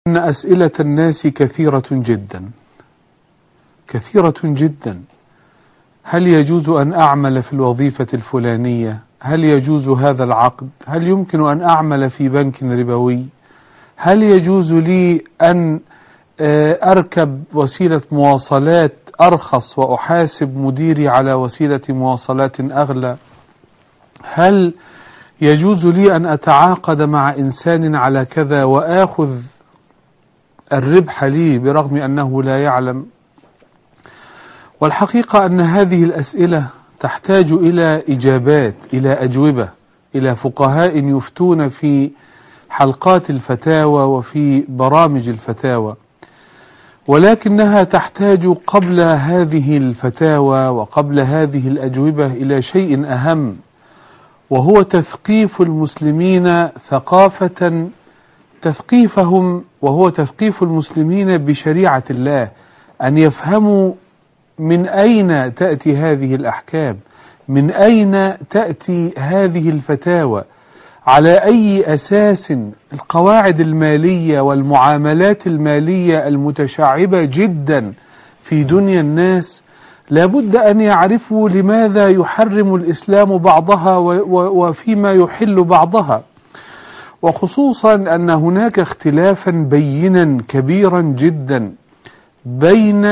أن أسئلة الناس كثيرة جدا كثيرة جدا. هل يجوز أن أعمل في الوظيفة الفلانية؟ هل يجوز هذا العقد؟ هل يمكن أن أعمل في بنك ربوي؟ هل يجوز لي أن أركب وسيلة مواصلات أرخص وأحاسب مديري على وسيلة مواصلات أغلى؟ هل يجوز لي أن أتعاقد مع إنسان على كذا وآخذ الربح لي برغم أنه لا يعلم؟ والحقيقة أن هذه الأسئلة تحتاج إلى إجابات، إلى أجوبة، إلى فقهاء يفتون في حلقات الفتاوى وفي برامج الفتاوى، ولكنها تحتاج قبل هذه الفتاوى وقبل هذه الأجوبة إلى شيء أهم، وهو تثقيف المسلمين ثقافة تثقيفهم، وهو تثقيف المسلمين بشريعة الله، أن يفهموا من أين تأتي هذه الأحكام، من أين تأتي هذه الفتاوى، على أي أساس القواعد المالية والمعاملات المالية المتشعبة جدا في دنيا الناس. لابد أن يعرفوا لماذا يحرم الإسلام بعضها وفيما يحل بعضها، وخصوصا أن هناك اختلافا بينا كبيرا جدا بين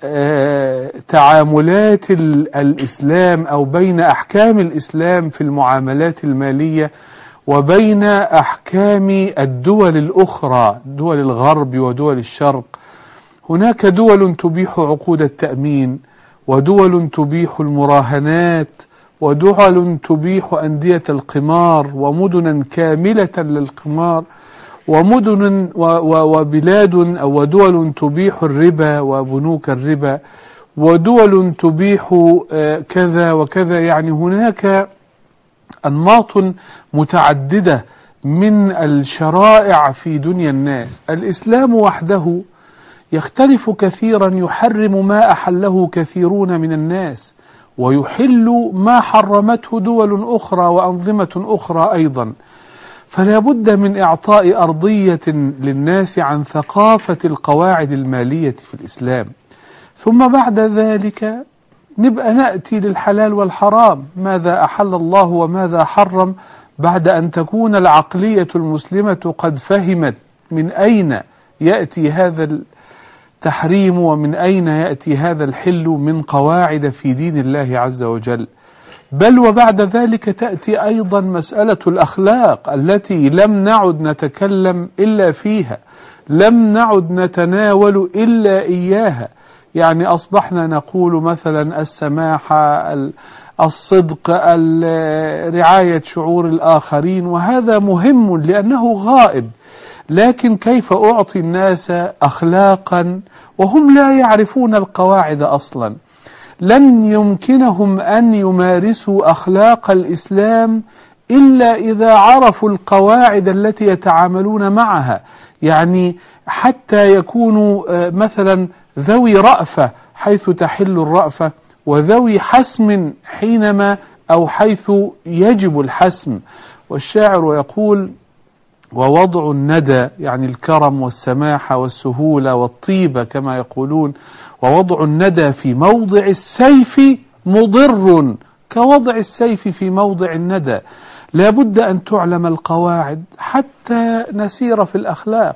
تعاملات الإسلام أو بين أحكام الإسلام في المعاملات المالية وبين أحكام الدول الأخرى، دول الغرب ودول الشرق. هناك دول تبيح عقود التأمين، ودول تبيح المراهنات، ودول تبيح أندية القمار ومدنا كاملة للقمار، ومدن وبلاد أو ودول تبيح الربا وبنوك الربا، ودول تبيح كذا وكذا. يعني هناك أنماط متعددة من الشرائع في دنيا الناس. الإسلام وحده يختلف كثيرا، يحرم ما أحله كثيرون من الناس، ويحل ما حرمته دول أخرى وأنظمة أخرى أيضا. فلا بد من إعطاء أرضية للناس عن ثقافة القواعد المالية في الإسلام، ثم بعد ذلك نبقى نأتي للحلال والحرام، ماذا أحل الله وماذا حرم، بعد أن تكون العقلية المسلمة قد فهمت من أين يأتي هذا التحريم ومن أين يأتي هذا الحل من قواعد في دين الله عز وجل. بل وبعد ذلك تأتي أيضا مسألة الأخلاق التي لم نعد نتكلم إلا فيها، لم نعد نتناول إلا إياها. يعني أصبحنا نقول مثلا السماحة، الصدق، رعاية شعور الآخرين، وهذا مهم لأنه غائب. لكن كيف أعطي الناس أخلاقا وهم لا يعرفون القواعد أصلا؟ لن يمكنهم أن يمارسوا أخلاق الإسلام إلا إذا عرفوا القواعد التي يتعاملون معها. يعني حتى يكونوا مثلا ذوي رأفة حيث تحل الرأفة، وذوي حسم حينما أو حيث يجب الحسم. والشاعر يقول: ووضع الندى، يعني الكرم والسماحة والسهولة والطيبة كما يقولون، ووضع الندى في موضع السيف مضر كوضع السيف في موضع الندى. لا بد أن تعلم القواعد حتى نسير في الأخلاق.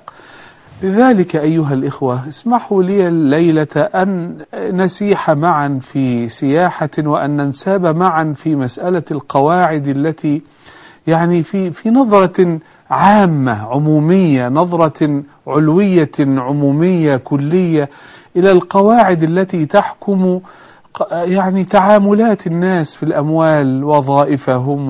لذلك أيها الإخوة، اسمحوا لي الليلة أن نسيح معا في سياحة وأن ننساب معا في مسألة القواعد التي يعني في نظرة عامة عمومية، نظرة علوية عمومية كلية إلى القواعد التي تحكم يعني تعاملات الناس في الأموال، وظائفهم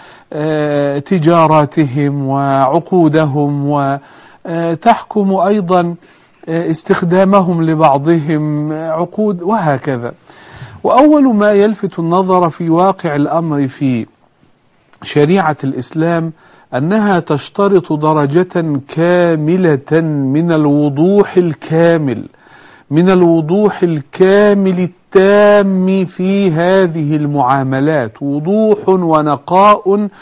وتجاراتهم وعقودهم، وتحكم أيضا استخدامهم لبعضهم عقود وهكذا. وأول ما يلفت النظر في واقع الأمر في شريعة الإسلام أنها تشترط درجة كاملة من الوضوح الكامل، من الوضوح الكامل التام في هذه المعاملات، وضوح ونقاء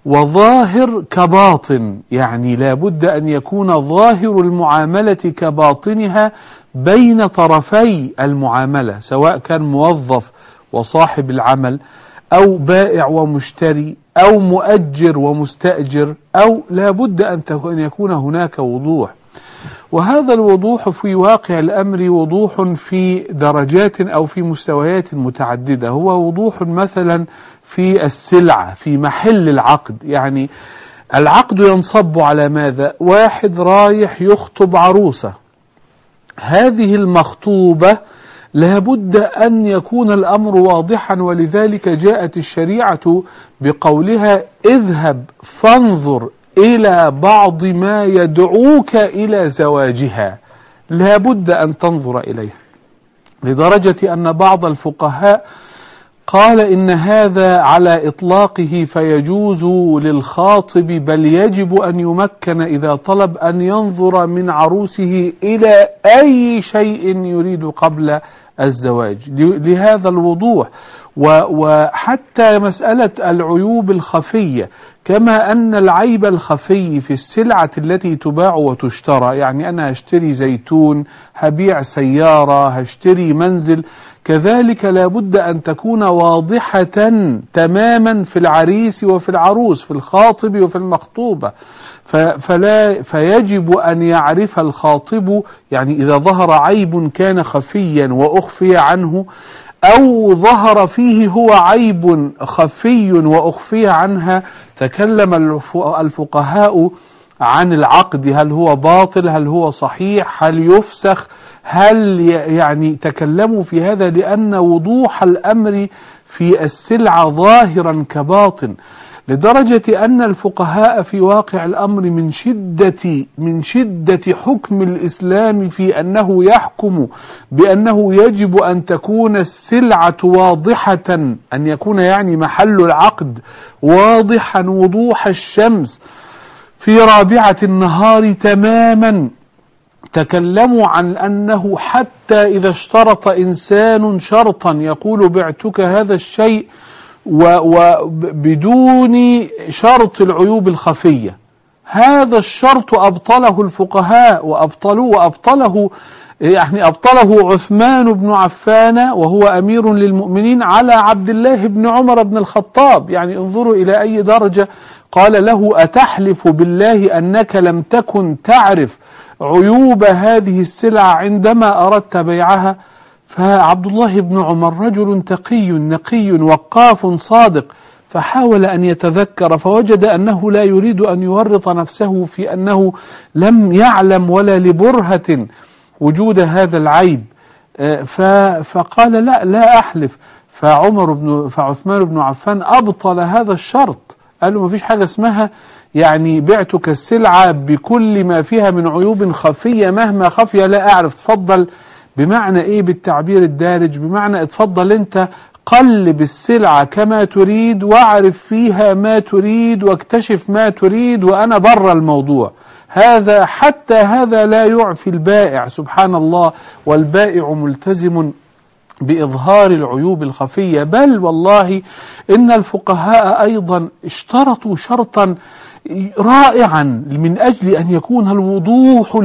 وظاهر كباطن، يعني لا بد أن يكون ظاهر المعاملة كباطنها بين طرفي المعاملة، سواء كان موظف وصاحب العمل أو بائع ومشتري أو مؤجر ومستأجر، أو لا بد أن يكون هناك وضوح. وهذا الوضوح في واقع الأمر وضوح في درجات أو في مستويات متعددة. هو وضوح مثلا في السلعة، في محل العقد. يعني العقد ينصب على ماذا؟ واحد رايح يخطب عروسة، هذه المخطوبة لابد أن يكون الأمر واضحا، ولذلك جاءت الشريعة بقولها اذهب فانظر إلى بعض ما يدعوك إلى زواجها. لابد أن تنظر إليها، لدرجة أن بعض الفقهاء قال إن هذا على إطلاقه فيجوز للخاطب، بل يجب أن يمكن إذا طلب أن ينظر من عروسه إلى أي شيء يريد قبل الزواج، لهذا الوضوح. وحتى مسألة العيوب الخفية، كما أن العيب الخفي في السلعة التي تباع وتشترى، يعني أنا هشتري زيتون، هبيع سيارة، هشتري منزل، كذلك لا بد أن تكون واضحة تماما في العريس وفي العروس، في الخاطب وفي المخطوبة. فيجب أن يعرف الخاطب، يعني إذا ظهر عيب كان خفيا وأخفي عنه، أو ظهر فيه هو عيب خفي وأخفي عنها، تكلم الفقهاء عن العقد، هل هو باطل، هل هو صحيح، هل يفسخ، هل يعني تكلموا في هذا، لأن وضوح الأمر في السلعة ظاهرا كباطن، لدرجة أن الفقهاء في واقع الأمر من شدة حكم الإسلام في أنه يحكم بأنه يجب أن تكون السلعة واضحة، أن يكون يعني محل العقد واضحا وضوح الشمس في رابعة النهار تماما. تكلموا عن أنه حتى إذا اشترط إنسان شرطا يقول بعتك هذا الشيء وبدون شرط العيوب الخفية، هذا الشرط أبطله الفقهاء وأبطله عثمان بن عفان وهو أمير للمؤمنين على عبد الله بن عمر بن الخطاب. يعني انظروا إلى أي درجة. قال له أتحلف بالله أنك لم تكن تعرف عيوب هذه السلعة عندما أردت بيعها؟ فعبد الله بن عمر رجل تقي نقي وقاف صادق، فحاول أن يتذكر، فوجد أنه لا يريد أن يورط نفسه في أنه لم يعلم ولا لبرهة وجود هذا العيب، فقال لا أحلف. فعثمان بن عفان أبطل هذا الشرط، قال له ما فيش حاجة اسمها يعني بعتك السلعة بكل ما فيها من عيوب خفية، مهما خفية لا أعرف. تفضل بمعنى إيه بالتعبير الدارج؟ بمعنى اتفضل أنت قلب السلعة كما تريد واعرف فيها ما تريد واكتشف ما تريد، وأنا بره الموضوع. حتى هذا لا يعفي البائع، سبحان الله، والبائع ملتزم بإظهار العيوب الخفية. بل والله إن الفقهاء أيضا اشترطوا شرطا رائعا من أجل أن يكون الوضوح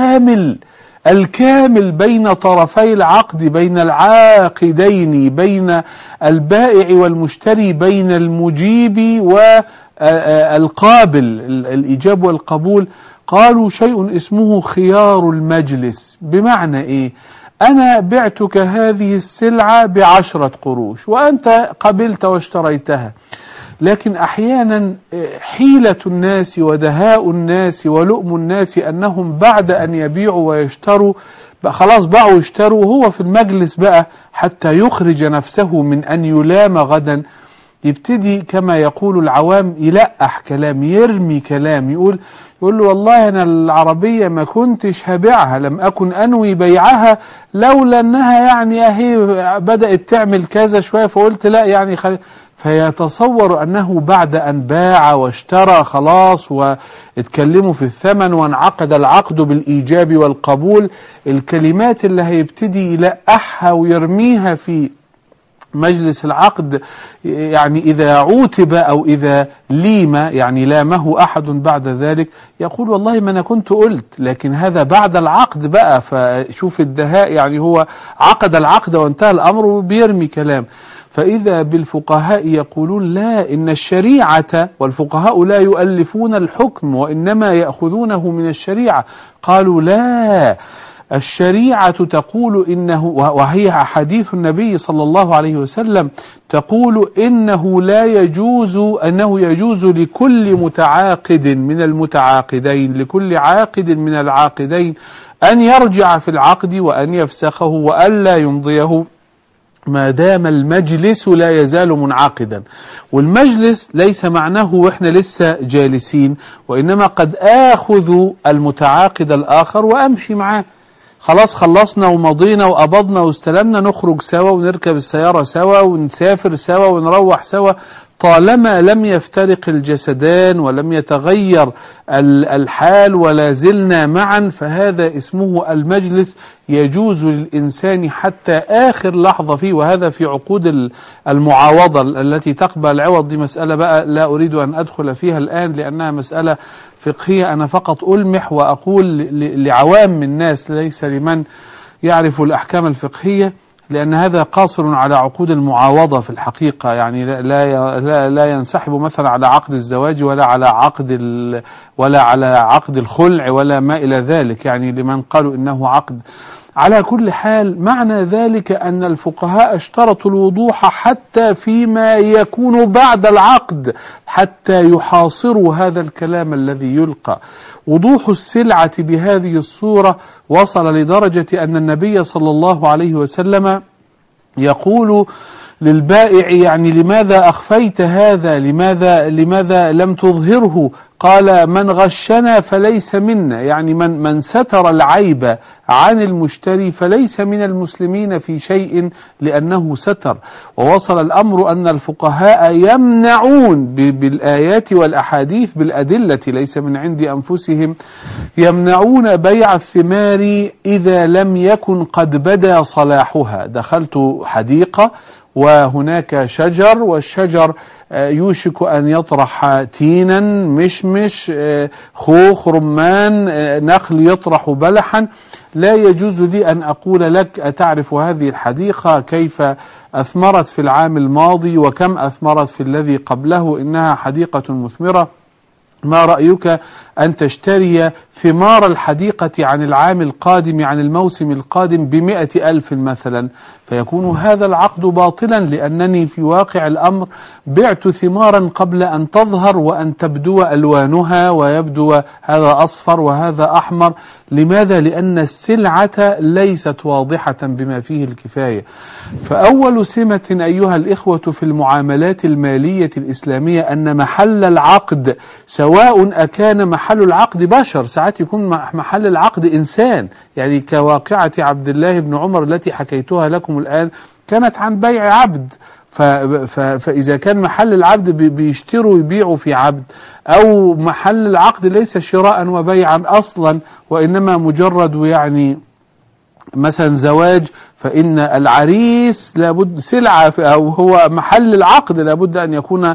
الكامل بين طرفي العقد، بين العاقدين، بين البائع والمشتري، بين المجيب والقابل، الإيجاب والقبول. قالوا شيء اسمه خيار المجلس. بمعنى إيه؟ أنا بعتك هذه السلعة ب10 قروش وأنت قبلت واشتريتها، لكن أحيانا حيلة الناس ودهاء الناس ولؤم الناس أنهم بعد أن يبيعوا ويشتروا خلاص باعوا واشتروا، وهو في المجلس بقى حتى يخرج نفسه من أن يلام غدا، يبتدي كما يقول العوام يلقح كلام، يرمي كلام، يقول له والله أنا العربية ما كنتش هبيعها، لم أكن أنوي بيعها، لولا أنها يعني أهي بدأت تعمل كذا شوية فقلت لا يعني فيتصور أنه بعد أن باع واشترى خلاص واتكلموا في الثمن وانعقد العقد بالإيجاب والقبول، الكلمات اللي هيبتدي يلقحها ويرميها مجلس العقد يعني إذا عوتب أو إذا ليم يعني لامه أحد بعد ذلك يقول والله ما أنا كنت قلت، لكن هذا بعد العقد بقى. فشوف الدهاء، يعني هو عقد العقد وانتهى الأمر وبيرمي كلام. فإذا بالفقهاء يقولون لا، إن الشريعة، والفقهاء لا يؤلفون الحكم وإنما يأخذونه من الشريعة، قالوا لا، الشريعة تقول إنه، وهي حديث النبي صلى الله عليه وسلم تقول إنه لا يجوز، أنه يجوز لكل متعاقد من المتعاقدين، لكل عاقد من العاقدين أن يرجع في العقد وأن يفسخه وأن لا يمضيه ما دام المجلس لا يزال منعقدا. والمجلس ليس معناه وإحنا لسه جالسين، وإنما قد آخذ المتعاقد الآخر وأمشي معاه، خلاص خلصنا ومضينا وقبضنا واستلمنا، نخرج سوا ونركب السيارة سوا ونسافر سوا ونروح سوا، طالما لم يفترق الجسدان ولم يتغير الحال ولا زلنا معا، فهذا اسمه المجلس، يجوز للإنسان حتى آخر لحظة فيه. وهذا في عقود المعاوضة التي تقبل العوض، دي مسألة بقى لا أريد أن أدخل فيها الآن لأنها مسألة فقهية، أنا فقط ألمح وأقول لعوام الناس ليس لمن يعرف الأحكام الفقهية، لأن هذا قاصر على عقود المعاوضة في الحقيقة، يعني لا ينسحب مثلا على عقد الزواج ولا على عقد الخلع ولا ما إلى ذلك، يعني لمن قالوا إنه عقد. على كل حال معنى ذلك أن الفقهاء اشترطوا الوضوح حتى فيما يكون بعد العقد، حتى يحاصروا هذا الكلام الذي يلقى. وضوح السلعة بهذه الصورة وصل لدرجة أن النبي صلى الله عليه وسلم يقول للبائع يعني لماذا أخفيت هذا، لماذا لم تظهره؟ قال من غشنا فليس منا، يعني من ستر العيب عن المشتري فليس من المسلمين في شيء لأنه ستر. ووصل الأمر أن الفقهاء يمنعون بالآيات والأحاديث بالأدلة ليس من عند أنفسهم، يمنعون بيع الثمار إذا لم يكن قد بدا صلاحها. دخلت حديقة وهناك شجر، والشجر يوشك أن يطرح تينا، مشمش، خوخ، رمان، نخل يطرح بلحا، لا يجوز لي أن أقول لك أتعرف هذه الحديقة كيف أثمرت في العام الماضي وكم أثمرت في الذي قبله، إنها حديقة مثمرة، ما رأيك أن تشتري ثمار الحديقة عن العام القادم، عن الموسم القادم ب100,000 مثلا، فيكون هذا العقد باطلا لأنني في واقع الأمر بعت ثمارا قبل أن تظهر وأن تبدو ألوانها ويبدو هذا أصفر وهذا أحمر. لماذا؟ لأن السلعة ليست واضحة بما فيه الكفاية. فأول سمة أيها الإخوة في المعاملات المالية الإسلامية أن محل العقد، سواء أكان محل العقد بشر، ساعات يكون محل العقد إنسان، يعني كواقعة عبد الله بن عمر التي حكيتها لكم الآن كانت عن بيع عبد، فإذا كان محل العبد بيشتروا ويبيعوا في عبد، أو محل العقد ليس شراء وبيعا أصلا وإنما مجرد يعني مثلا زواج، فإن العريس لابد سلعة أو هو محل العقد لابد أن يكون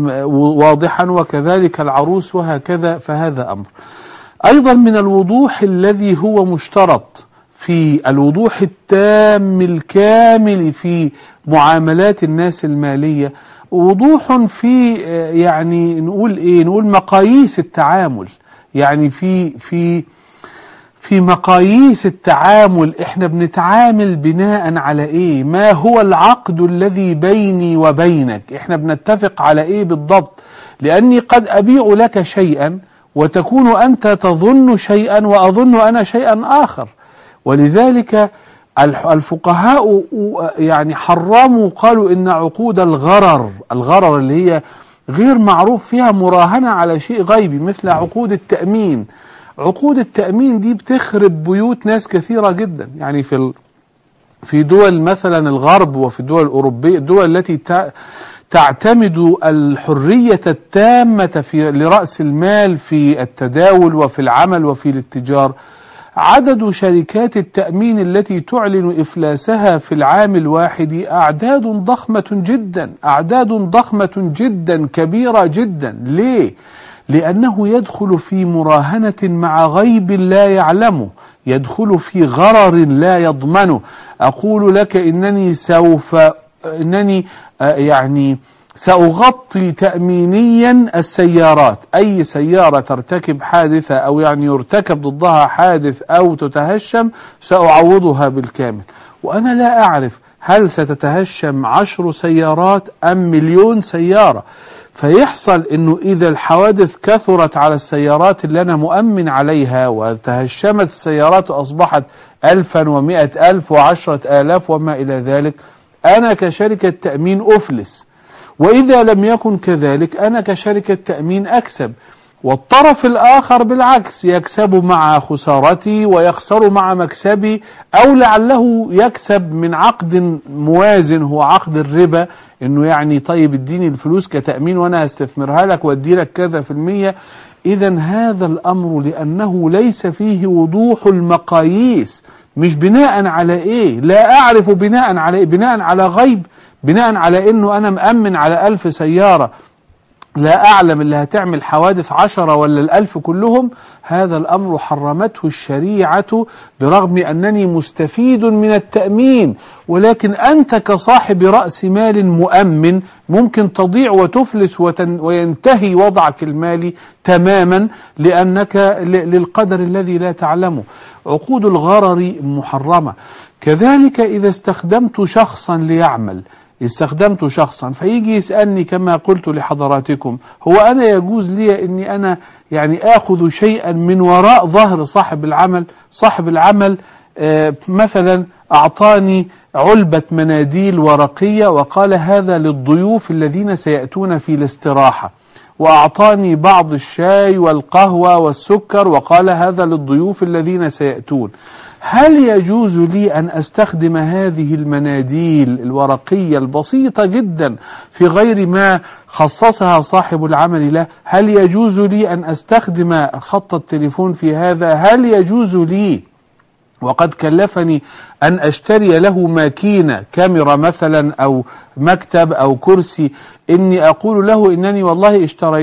واضحا، وكذلك العروس وهكذا. فهذا أمر أيضا من الوضوح الذي هو مشترط في الوضوح التام الكامل في معاملات الناس المالية، وضوح في يعني نقول مقاييس التعامل، يعني في مقاييس التعامل احنا بنتعامل بناء على ايه؟ ما هو العقد الذي بيني وبينك؟ احنا بنتفق على ايه بالضبط؟ لاني قد ابيع لك شيئا وتكون انت تظن شيئا واظن انا شيئا اخر. ولذلك الفقهاء يعني حرموا، قالوا ان عقود الغرر اللي هي غير معروف فيها مراهنة على شيء غيبي، مثل عقود التأمين. عقود التأمين دي بتخرب بيوت ناس كثيرة جدا، يعني في دول مثلا الغرب وفي الدول الأوروبية، الدول التي تعتمد الحرية التامة لرأس المال في التداول وفي العمل وفي الاتجار، عدد شركات التأمين التي تعلن إفلاسها في العام الواحد أعداد ضخمة جدا، أعداد ضخمة جدا كبيرة جدا. ليه؟ لأنه يدخل في مراهنة مع غيب لا يعلمه، يدخل في غرر لا يضمنه. أقول لك إنني سأغطي تأمينيا السيارات، أي سيارة ترتكب حادثة أو يرتكب ضدها حادث أو تتهشم سأعوضها بالكامل. وأنا لا أعرف هل ستتهشم 10 سيارات أم 1,000,000 سيارة. فيحصل إنه إذا الحوادث كثرت على السيارات اللي أنا مؤمن عليها وتهشمت السيارات وأصبحت 1000 و100,000 و10,000 وما إلى ذلك، أنا كشركة تأمين أفلس. وإذا لم يكن كذلك أنا كشركة تأمين أكسب، والطرف الآخر بالعكس يكسب مع خسارتي ويخسر مع مكسبي، أو لعله يكسب من عقد موازن هو عقد الربا، إنه طيب اديني الفلوس كتأمين وأنا هستثمرها لك وادي لك كذا في المية. إذا هذا الأمر لأنه ليس فيه وضوح المقاييس، مش بناء على إيه؟ لا أعرف بناء على إيه؟ بناء على غيب، بناء على إنه أنا مأمن على 1000 سيارة لا أعلم اللي هتعمل حوادث 10 ولا 1000 كلهم. هذا الأمر حرمته الشريعة برغم أنني مستفيد من التأمين، ولكن أنت كصاحب رأس مال مؤمن ممكن تضيع وتفلس وينتهي وضعك المالي تماما لأنك للقدر الذي لا تعلمه. عقود الغرر محرمة. كذلك إذا استخدمت شخصا ليعمل، استخدمت شخصا فيجي يسألني كما قلت لحضراتكم، هو أنا يجوز لي أني أنا آخذ شيئا من وراء ظهر صاحب العمل؟ صاحب العمل مثلا أعطاني علبة مناديل ورقية وقال هذا للضيوف الذين سيأتون في الاستراحة، وأعطاني بعض الشاي والقهوة والسكر وقال هذا للضيوف الذين سيأتون. هل يجوز لي أن أستخدم هذه المناديل الورقية البسيطة جدا في غير ما خصصها صاحب العمل له؟ هل يجوز لي أن أستخدم خط التليفون في هذا؟ هل يجوز لي وقد كلفني أن أشتري له ماكينة كاميرا مثلا أو مكتب أو كرسي، إني أقول له إنني والله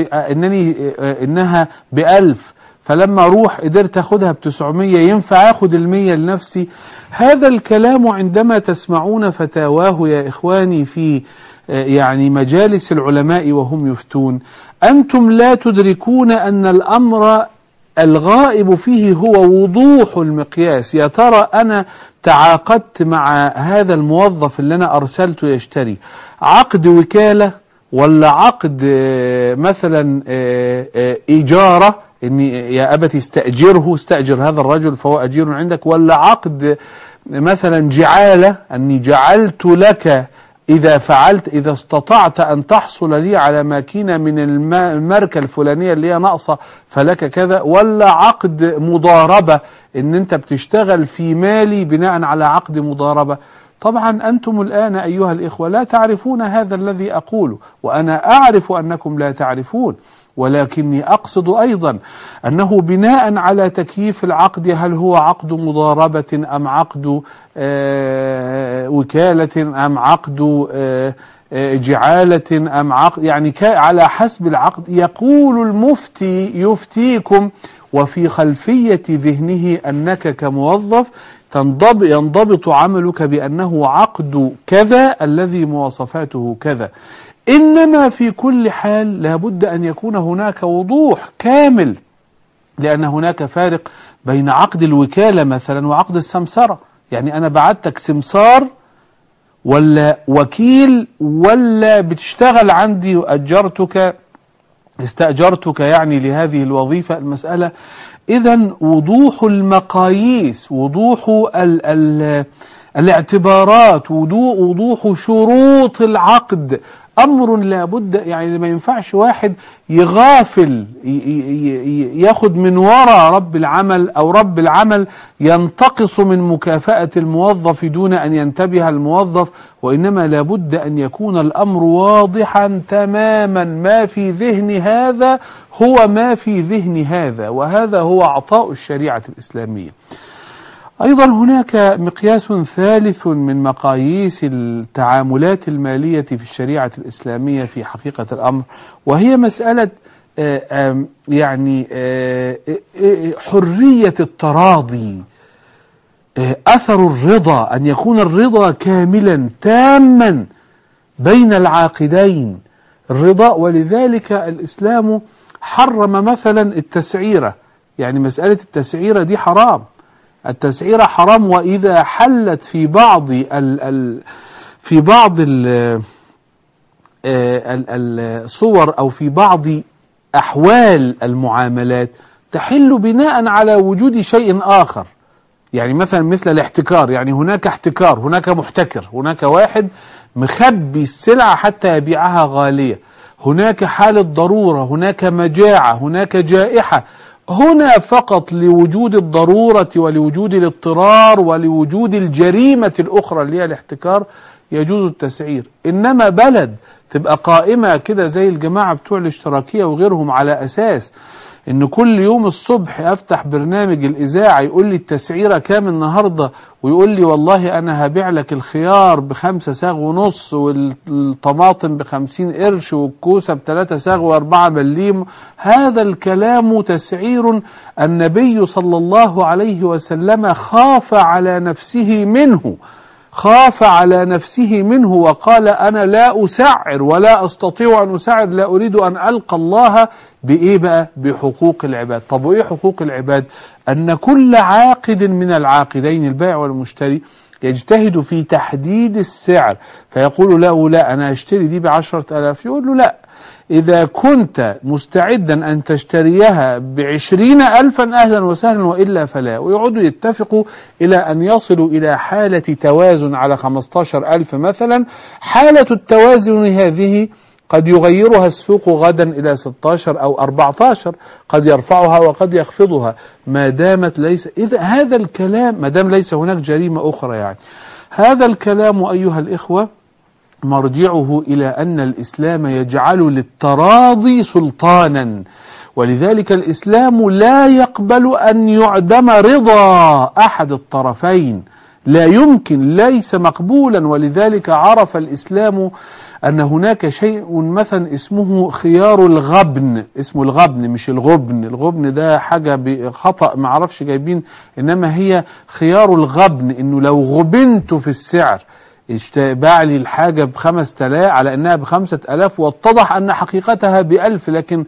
إنها ب1000 فلما أروح قدرت أخدها ب900، ينفع أخد 100 لنفسي؟ هذا الكلام عندما تسمعون فتاواه يا إخواني في مجالس العلماء وهم يفتون، أنتم لا تدركون أن الأمر الغائب فيه هو وضوح المقياس. يا ترى أنا تعاقدت مع هذا الموظف اللي أنا أرسلته يشتري عقد وكالة ولا عقد مثلا إيجارة، إني يا أبتي استأجر هذا الرجل فهو أجير عندك، ولا عقد مثلا جعالة أني جعلت لك إذا استطعت أن تحصل لي على ماكينة من الماركة الفلانية اللي هي ناقصة فلك كذا، ولا عقد مضاربة إن أنت بتشتغل في مالي بناء على عقد مضاربة. طبعا أنتم الآن أيها الإخوة لا تعرفون هذا الذي أقوله، وأنا أعرف أنكم لا تعرفون، ولكني أقصد أيضا أنه بناء على تكييف العقد، هل هو عقد مضاربة أم عقد وكالة أم عقد جعالة أم عقد، على حسب العقد يقول المفتي يفتيكم، وفي خلفية ذهنه أنك كموظف ينضبط عملك بأنه عقد كذا الذي مواصفاته كذا. إنما في كل حال لابد أن يكون هناك وضوح كامل، لأن هناك فارق بين عقد الوكالة مثلا وعقد السمسرة. أنا بعتك سمسار ولا وكيل ولا بتشتغل عندي استأجرتك لهذه الوظيفة. المسألة إذن وضوح المقاييس، وضوح الاعتبارات، وضوح شروط العقد أمر لابد. ما ينفعش واحد يغافل ياخد من وراء رب العمل، أو رب العمل ينتقص من مكافأة الموظف دون أن ينتبه الموظف، وإنما لابد أن يكون الأمر واضحا تماما، ما في ذهن هذا هو ما في ذهن هذا، وهذا هو عطاء الشريعة الإسلامية. أيضا هناك مقياس ثالث من مقاييس التعاملات المالية في الشريعة الإسلامية في حقيقة الأمر، وهي مسألة يعني حرية التراضي، أثر الرضا، أن يكون الرضا كاملا تاما بين العاقدين، الرضا. ولذلك الإسلام حرم مثلا التسعيرة، يعني مسألة التسعيرة دي حرام، التسعيرة حرام. وإذا حلت في بعض الصور أو في بعض أحوال المعاملات تحل بناء على وجود شيء آخر، يعني مثل الاحتكار، يعني هناك احتكار، هناك محتكر، هناك واحد مخبي السلعة حتى يبيعها غالية، هناك حالة ضرورة، هناك مجاعة، هناك جائحة. هنا فقط لوجود الضرورة ولوجود الاضطرار ولوجود الجريمة الأخرى اللي هي الاحتكار يجوز التسعير. إنما بلد تبقى قائمة كده زي الجماعة بتوع الاشتراكية وغيرهم على أساس إن كل يوم الصبح أفتح برنامج الإذاعة يقول لي التسعيرة كام النهاردة، ويقول لي والله أنا هبيع لك الخيار ب5 ساغ ونص والطماطم ب50 قرش والكوسة ب3 ساغ و4 مليم. هذا الكلام تسعير النبي صلى الله عليه وسلم خاف على نفسه منه وقال أنا لا أسعر ولا أستطيع أن أسعر، لا أريد أن ألقى الله بإيه بقى؟ بحقوق العباد. طب وإيه حقوق العباد؟ أن كل عاقد من العاقدين البائع والمشتري يجتهد في تحديد السعر، فيقول له لا أنا أشتري دي ب10,000، يقول له لا، إذا كنت مستعدا أن تشتريها ب20,000 أهلا وسهلا وإلا فلا. ويقعدوا يتفقوا إلى أن يصلوا إلى حالة توازن على 15,000 مثلا. حالة التوازن هذه قد يغيرها السوق غدا إلى 16 أو 14، قد يرفعها وقد يخفضها، ما دامت ليس إذا هذا الكلام ما دام ليس هناك جريمة أخرى. يعني هذا الكلام أيها الإخوة مرجعه إلى أن الإسلام يجعل للتراضي سلطانا، ولذلك الإسلام لا يقبل أن يعدم رضا أحد الطرفين، لا يمكن، ليس مقبولا. ولذلك عرف الإسلام أن هناك شيء مثلا اسمه خيار الغبن، اسمه الغبن مش الغبن، الغبن ده حاجة بخطأ ما عرفش جايبين، إنما هي خيار الغبن، إنه لو غبنت في السعر باع لي الحاجة ب5,000 على أنها ب5,000 واتضح أن حقيقتها ب1,000، لكن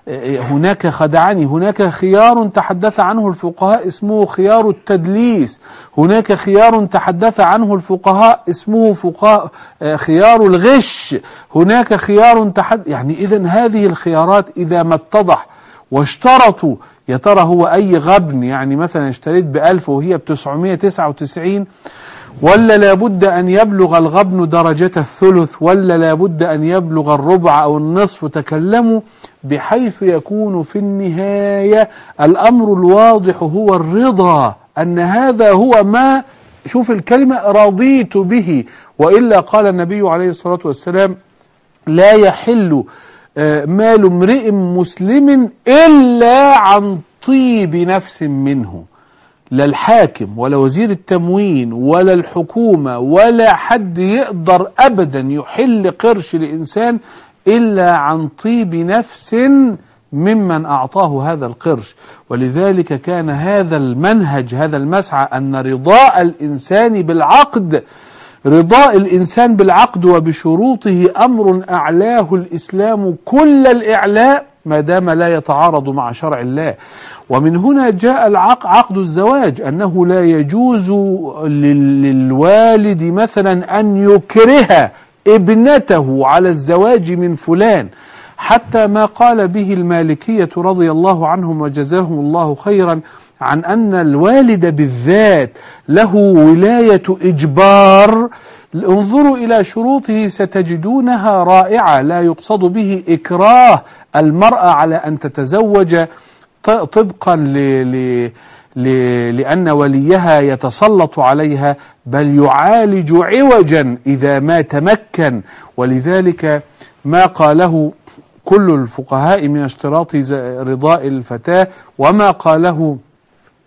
هناك خدعني. هناك خيار تحدث عنه الفقهاء اسمه خيار التدليس، هناك خيار تحدث عنه الفقهاء اسمه خيار الغش، هناك خيار يعني إذن هذه الخيارات إذا ما اتضح واشترطوا يا ترى هو أي غبن، يعني مثلا اشتريت ب1,000 وهي ب999، ولا لابد أن يبلغ الغبن درجة الثلث، ولا لابد أن يبلغ الربع أو النصف، تكلموا بحيث يكون في النهاية الأمر الواضح هو الرضا، أن هذا هو ما، شوف الكلمة، رضيت به. وإلا قال النبي عليه الصلاة والسلام لا يحل مال امرئ مسلم إلا عن طيب نفس منه. لا الحاكم ولا وزير التموين ولا الحكومة ولا حد يقدر أبدا يحل قرش لإنسان إلا عن طيب نفس ممن أعطاه هذا القرش. ولذلك كان هذا المنهج، هذا المسعى، أن رضاء الإنسان بالعقد وبشروطه أمر أعلاه الإسلام كل الإعلاء ما دام لا يتعارض مع شرع الله. ومن هنا جاء عقد الزواج، أنه لا يجوز للوالد مثلا أن يكره ابنته على الزواج من فلان، حتى ما قال به المالكية رضي الله عنهم وجزاهم الله خيرا عن أن الوالد بالذات له ولاية إجبار. انظروا إلى شروطه ستجدونها رائعة، لا يقصد به إكراه المرأة على أن تتزوج طبقا لأن وليها يتسلط عليها، بل يعالج عوجا إذا ما تمكن. ولذلك ما قاله كل الفقهاء من اشتراط رضاء الفتاة، وما قاله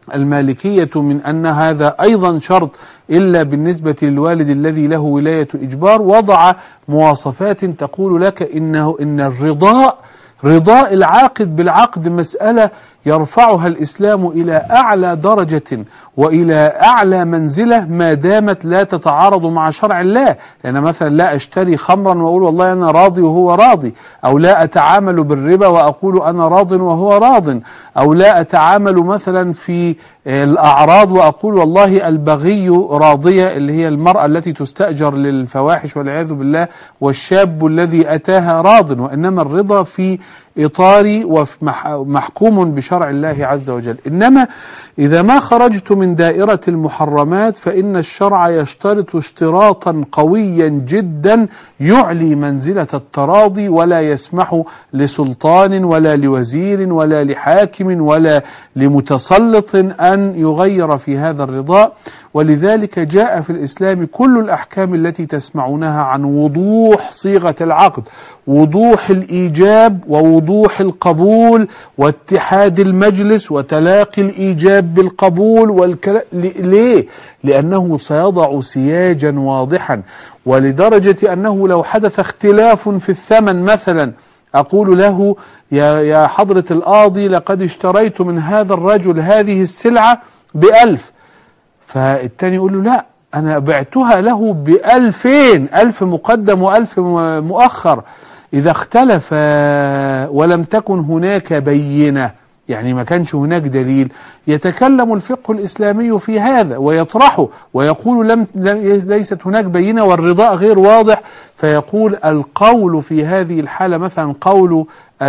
المالكية من أن هذا أيضا شرط إلا بالنسبة للوالد الذي له ولاية إجبار، وضع مواصفات تقول لك إن رضاء العاقد بالعقد مسألة يرفعها الإسلام إلى أعلى درجة وإلى أعلى منزلة ما دامت لا تتعارض مع شرع الله. لأن مثلا لا أشتري خمرا وأقول والله أنا راضي وهو راضي، أو لا أتعامل بالربا وأقول أنا راض وهو راض، أو لا أتعامل مثلا في الأعراض وأقول والله البغي راضية اللي هي المرأة التي تستأجر للفواحش والعياذ بالله، والشاب الذي أتاها راض، وإنما الرضا في إطاري ومحكوم بشرع الله عز وجل. إنما إذا ما خرجت من دائرة المحرمات فإن الشرع يشترط اشتراطا قويا جدا يعلي منزلة التراضي، ولا يسمح لسلطان ولا لوزير ولا لحاكم ولا لمتسلط أن يغير في هذا الرضا. ولذلك جاء في الإسلام كل الأحكام التي تسمعونها عن وضوح صيغة العقد، وضوح الإيجاب ووضوح القبول واتحاد المجلس وتلاقي الإيجاب بالقبول ليه؟ لأنه سيضع سياجا واضحا، ولدرجة أنه لو حدث اختلاف في الثمن مثلا أقول له يا حضرة القاضي لقد اشتريت من هذا الرجل هذه السلعة ب1000، فالتاني يقول له لا أنا بعتها له ب2000، 1000 مقدم و1000 مؤخر. إذا اختلف ولم تكن هناك بينة، يعني ما كانش هناك دليل، يتكلم الفقه الإسلامي في هذا ويطرحه ويقول ليست هناك بينة والرضاء غير واضح، فيقول القول في هذه الحالة مثلا قول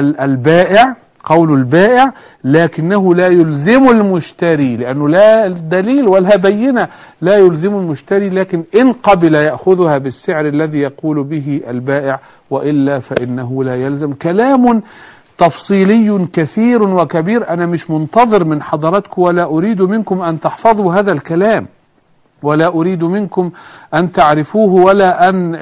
البائع لكنه لا يلزم المشتري، لأنه لا دليل ولا بينة، لا يلزم المشتري، لكن إن قبل يأخذها بالسعر الذي يقول به البائع، وإلا فإنه لا يلزم. كلام تفصيلي كثير وكبير، أنا مش منتظر من حضراتكم ولا أريد منكم أن تحفظوا هذا الكلام، ولا أريد منكم أن تعرفوه ولا أن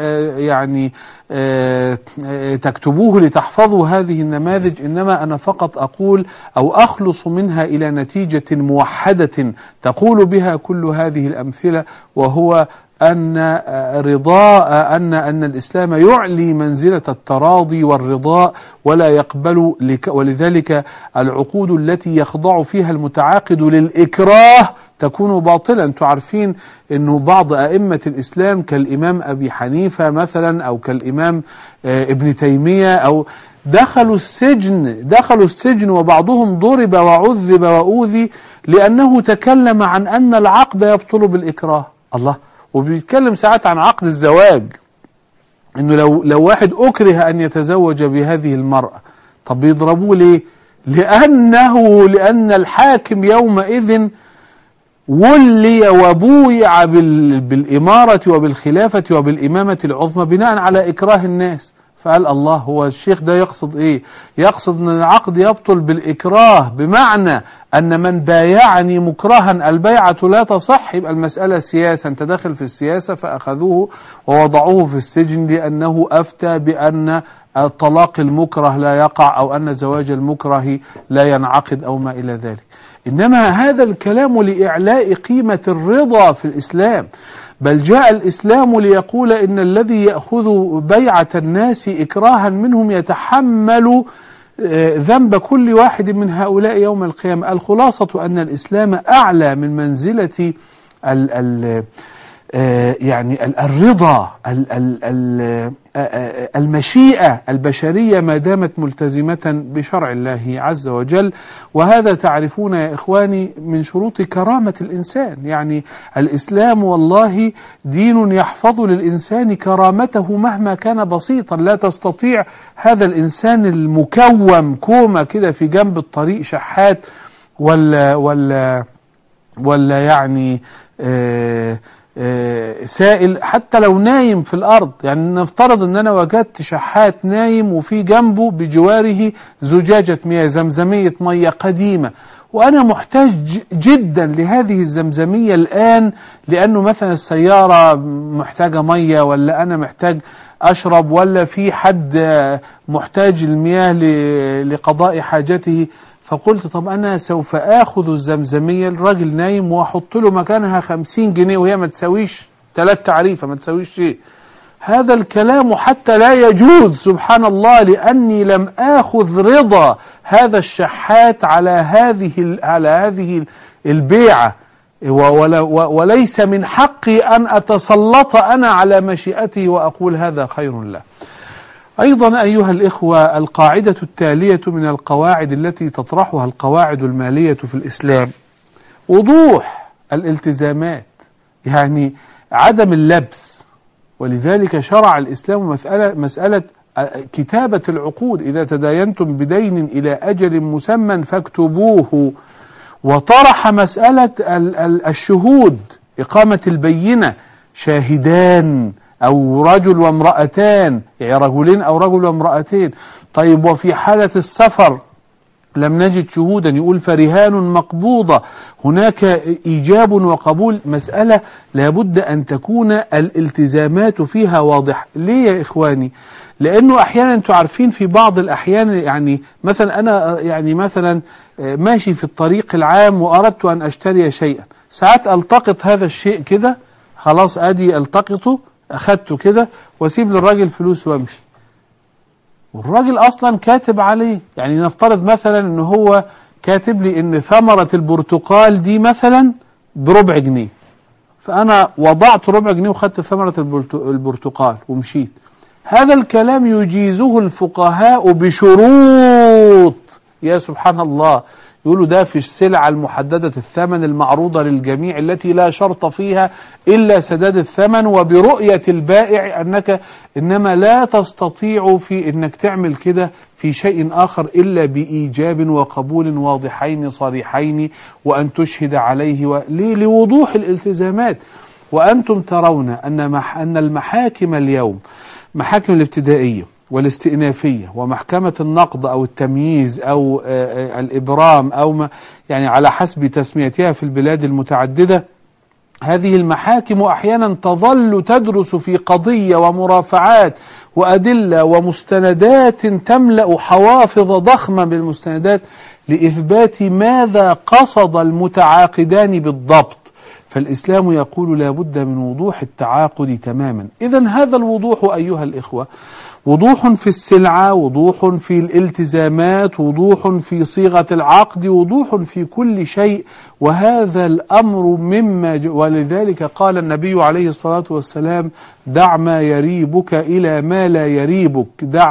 تكتبوه لتحفظوا هذه النماذج، إنما أنا فقط أقول أو أخلص منها إلى نتيجة موحدة تقول بها كل هذه الأمثلة، وهو أن أن الإسلام يعلي منزلة التراضي والرضاء ولا يقبل ولذلك العقود التي يخضع فيها المتعاقد للإكراه تكون باطلا. أنتم عارفين أنه بعض أئمة الإسلام كالإمام أبي حنيفة مثلا أو كالإمام ابن تيمية أو دخلوا السجن وبعضهم ضرب وعذب وأوذي لأنه تكلم عن أن العقد يبطل بالإكراه. الله، وبيتكلم ساعات عن عقد الزواج، انه لو واحد اكره ان يتزوج بهذه المرأة، طب بيضربوه ليه؟ لان الحاكم يومئذ ولي وبويع بالامارة وبالخلافة وبالامامة العظمى بناء على اكراه الناس. فقال الله، هو الشيخ ده يقصد ايه؟ يقصد ان العقد يبطل بالاكراه، بمعنى ان من بايعني مكرها البيعة لا تصح، يبقى المسألة سياسة، انت داخل في السياسة، فاخذوه ووضعوه في السجن لانه افتى بان الطلاق المكره لا يقع او ان زواج المكره لا ينعقد او ما الى ذلك. انما هذا الكلام لاعلاء قيمة الرضا في الاسلام، بل جاء الإسلام ليقول إن الذي يأخذ بيعة الناس إكراها منهم يتحمل ذنب كل واحد من هؤلاء يوم القيامة. الخلاصة أن الإسلام أعلى من منزلة الرضا، المشيئة البشرية ما دامت ملتزمة بشرع الله عز وجل. وهذا تعرفون يا إخواني من شروط كرامة الإنسان، يعني الإسلام والله دين يحفظ للإنسان كرامته مهما كان بسيطا. لا تستطيع هذا الإنسان المكوم كومة كده في جنب الطريق شحات ولا يعني سائل، حتى لو نايم في الأرض، يعني نفترض أن أنا وجدت شحات نايم وفي جنبه بجواره زجاجة مياه، زمزمية مياه قديمة، وأنا محتاج جدا لهذه الزمزمية الآن لأنه مثلا السيارة محتاجة مياه، ولا أنا محتاج أشرب، ولا في حد محتاج المياه لقضاء حاجته، فقلت طب أنا سوف آخذ الزمزمية، الراجل نايم، وأحط له مكانها 50 جنيه وهي ما تساويش 3 تعريفة، ما تساويش شيء. هذا الكلام حتى لا يجوز سبحان الله، لأني لم آخذ رضا هذا الشحات على هذه البيعة، وليس من حقي أن أتسلط أنا على مشيئته وأقول هذا خير له. أيضا أيها الإخوة، القاعدة التالية من القواعد التي تطرحها القواعد المالية في الإسلام وضوح الالتزامات، يعني عدم اللبس. ولذلك شرع الإسلام مسألة كتابة العقود، إذا تداينتم بدين إلى أجل مسمى فاكتبوه. وطرح مسألة الشهود، إقامة البينة، شاهدان أو رجل وامرأتان، يعني رجلين أو رجل وامرأتين. طيب وفي حالة السفر لم نجد شهودا، يقول فرهان مقبوضة، هناك إيجاب وقبول. مسألة لابد أن تكون الالتزامات فيها واضحة. ليه يا إخواني؟ لأنه أحيانا أنتم عارفين في بعض الأحيان، يعني مثلا أنا يعني مثلا ماشي في الطريق العام وأردت أن أشتري شيئا، ساعات ألتقط هذا الشيء كده، خلاص أدي ألتقطه، أخدته كده وأسيب للراجل فلوس وأمشي، والراجل أصلا كاتب عليه. يعني نفترض مثلا أنه هو كاتب لي أن ثمرة البرتقال دي مثلا بربع جنيه، فأنا وضعت ربع جنيه وخدت ثمرة البرتقال ومشيت. هذا الكلام يجيزه الفقهاء بشروط، يا سبحان الله، يقولوا ده في السلعة المحددة الثمن المعروضة للجميع التي لا شرط فيها إلا سداد الثمن، وبرؤية البائع أنك إنما لا تستطيع في أنك تعمل كده في شيء آخر إلا بإيجاب وقبول واضحين صريحين، وأن تشهد عليه لوضوح الالتزامات. وأنتم ترون أن المحاكم اليوم، محاكم الابتدائية والاستئنافية ومحكمة النقض أو التمييز أو الإبرام أو يعني على حسب تسميتها في البلاد المتعددة، هذه المحاكم أحيانا تظل تدرس في قضية ومرافعات وأدلة ومستندات تملأ حوافظ ضخمة بالمستندات لإثبات ماذا قصد المتعاقدان بالضبط. فالإسلام يقول لا بد من وضوح التعاقد تماما. إذن هذا الوضوح أيها الإخوة، وضوح في السلعة، وضوح في الالتزامات، وضوح في صيغة العقد، وضوح في كل شيء. وهذا الأمر ولذلك قال النبي عليه الصلاة والسلام دع ما يريبك إلى ما لا يريبك،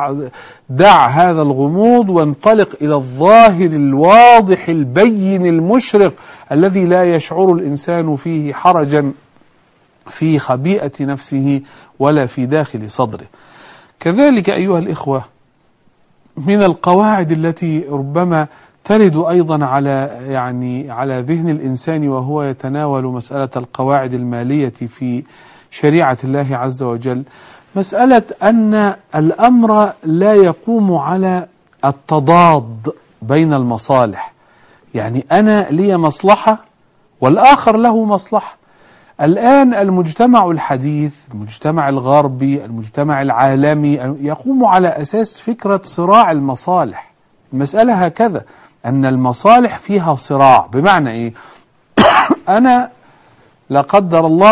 دع هذا الغموض وانطلق إلى الظاهر الواضح البين المشرق الذي لا يشعر الإنسان فيه حرجا في خبيئة نفسه ولا في داخل صدره. كذلك أيها الإخوة، من القواعد التي ربما ترد أيضا على ذهن الإنسان وهو يتناول مسألة القواعد المالية في شريعة الله عز وجل، مسألة أن الأمر لا يقوم على التضاد بين المصالح. يعني أنا لي مصلحة والآخر له مصلحة. الآن المجتمع الحديث، المجتمع الغربي، المجتمع العالمي يقوم على أساس فكرة صراع المصالح. المسألة هكذا، أن المصالح فيها صراع. بمعنى إيه؟ أنا لا قدر الله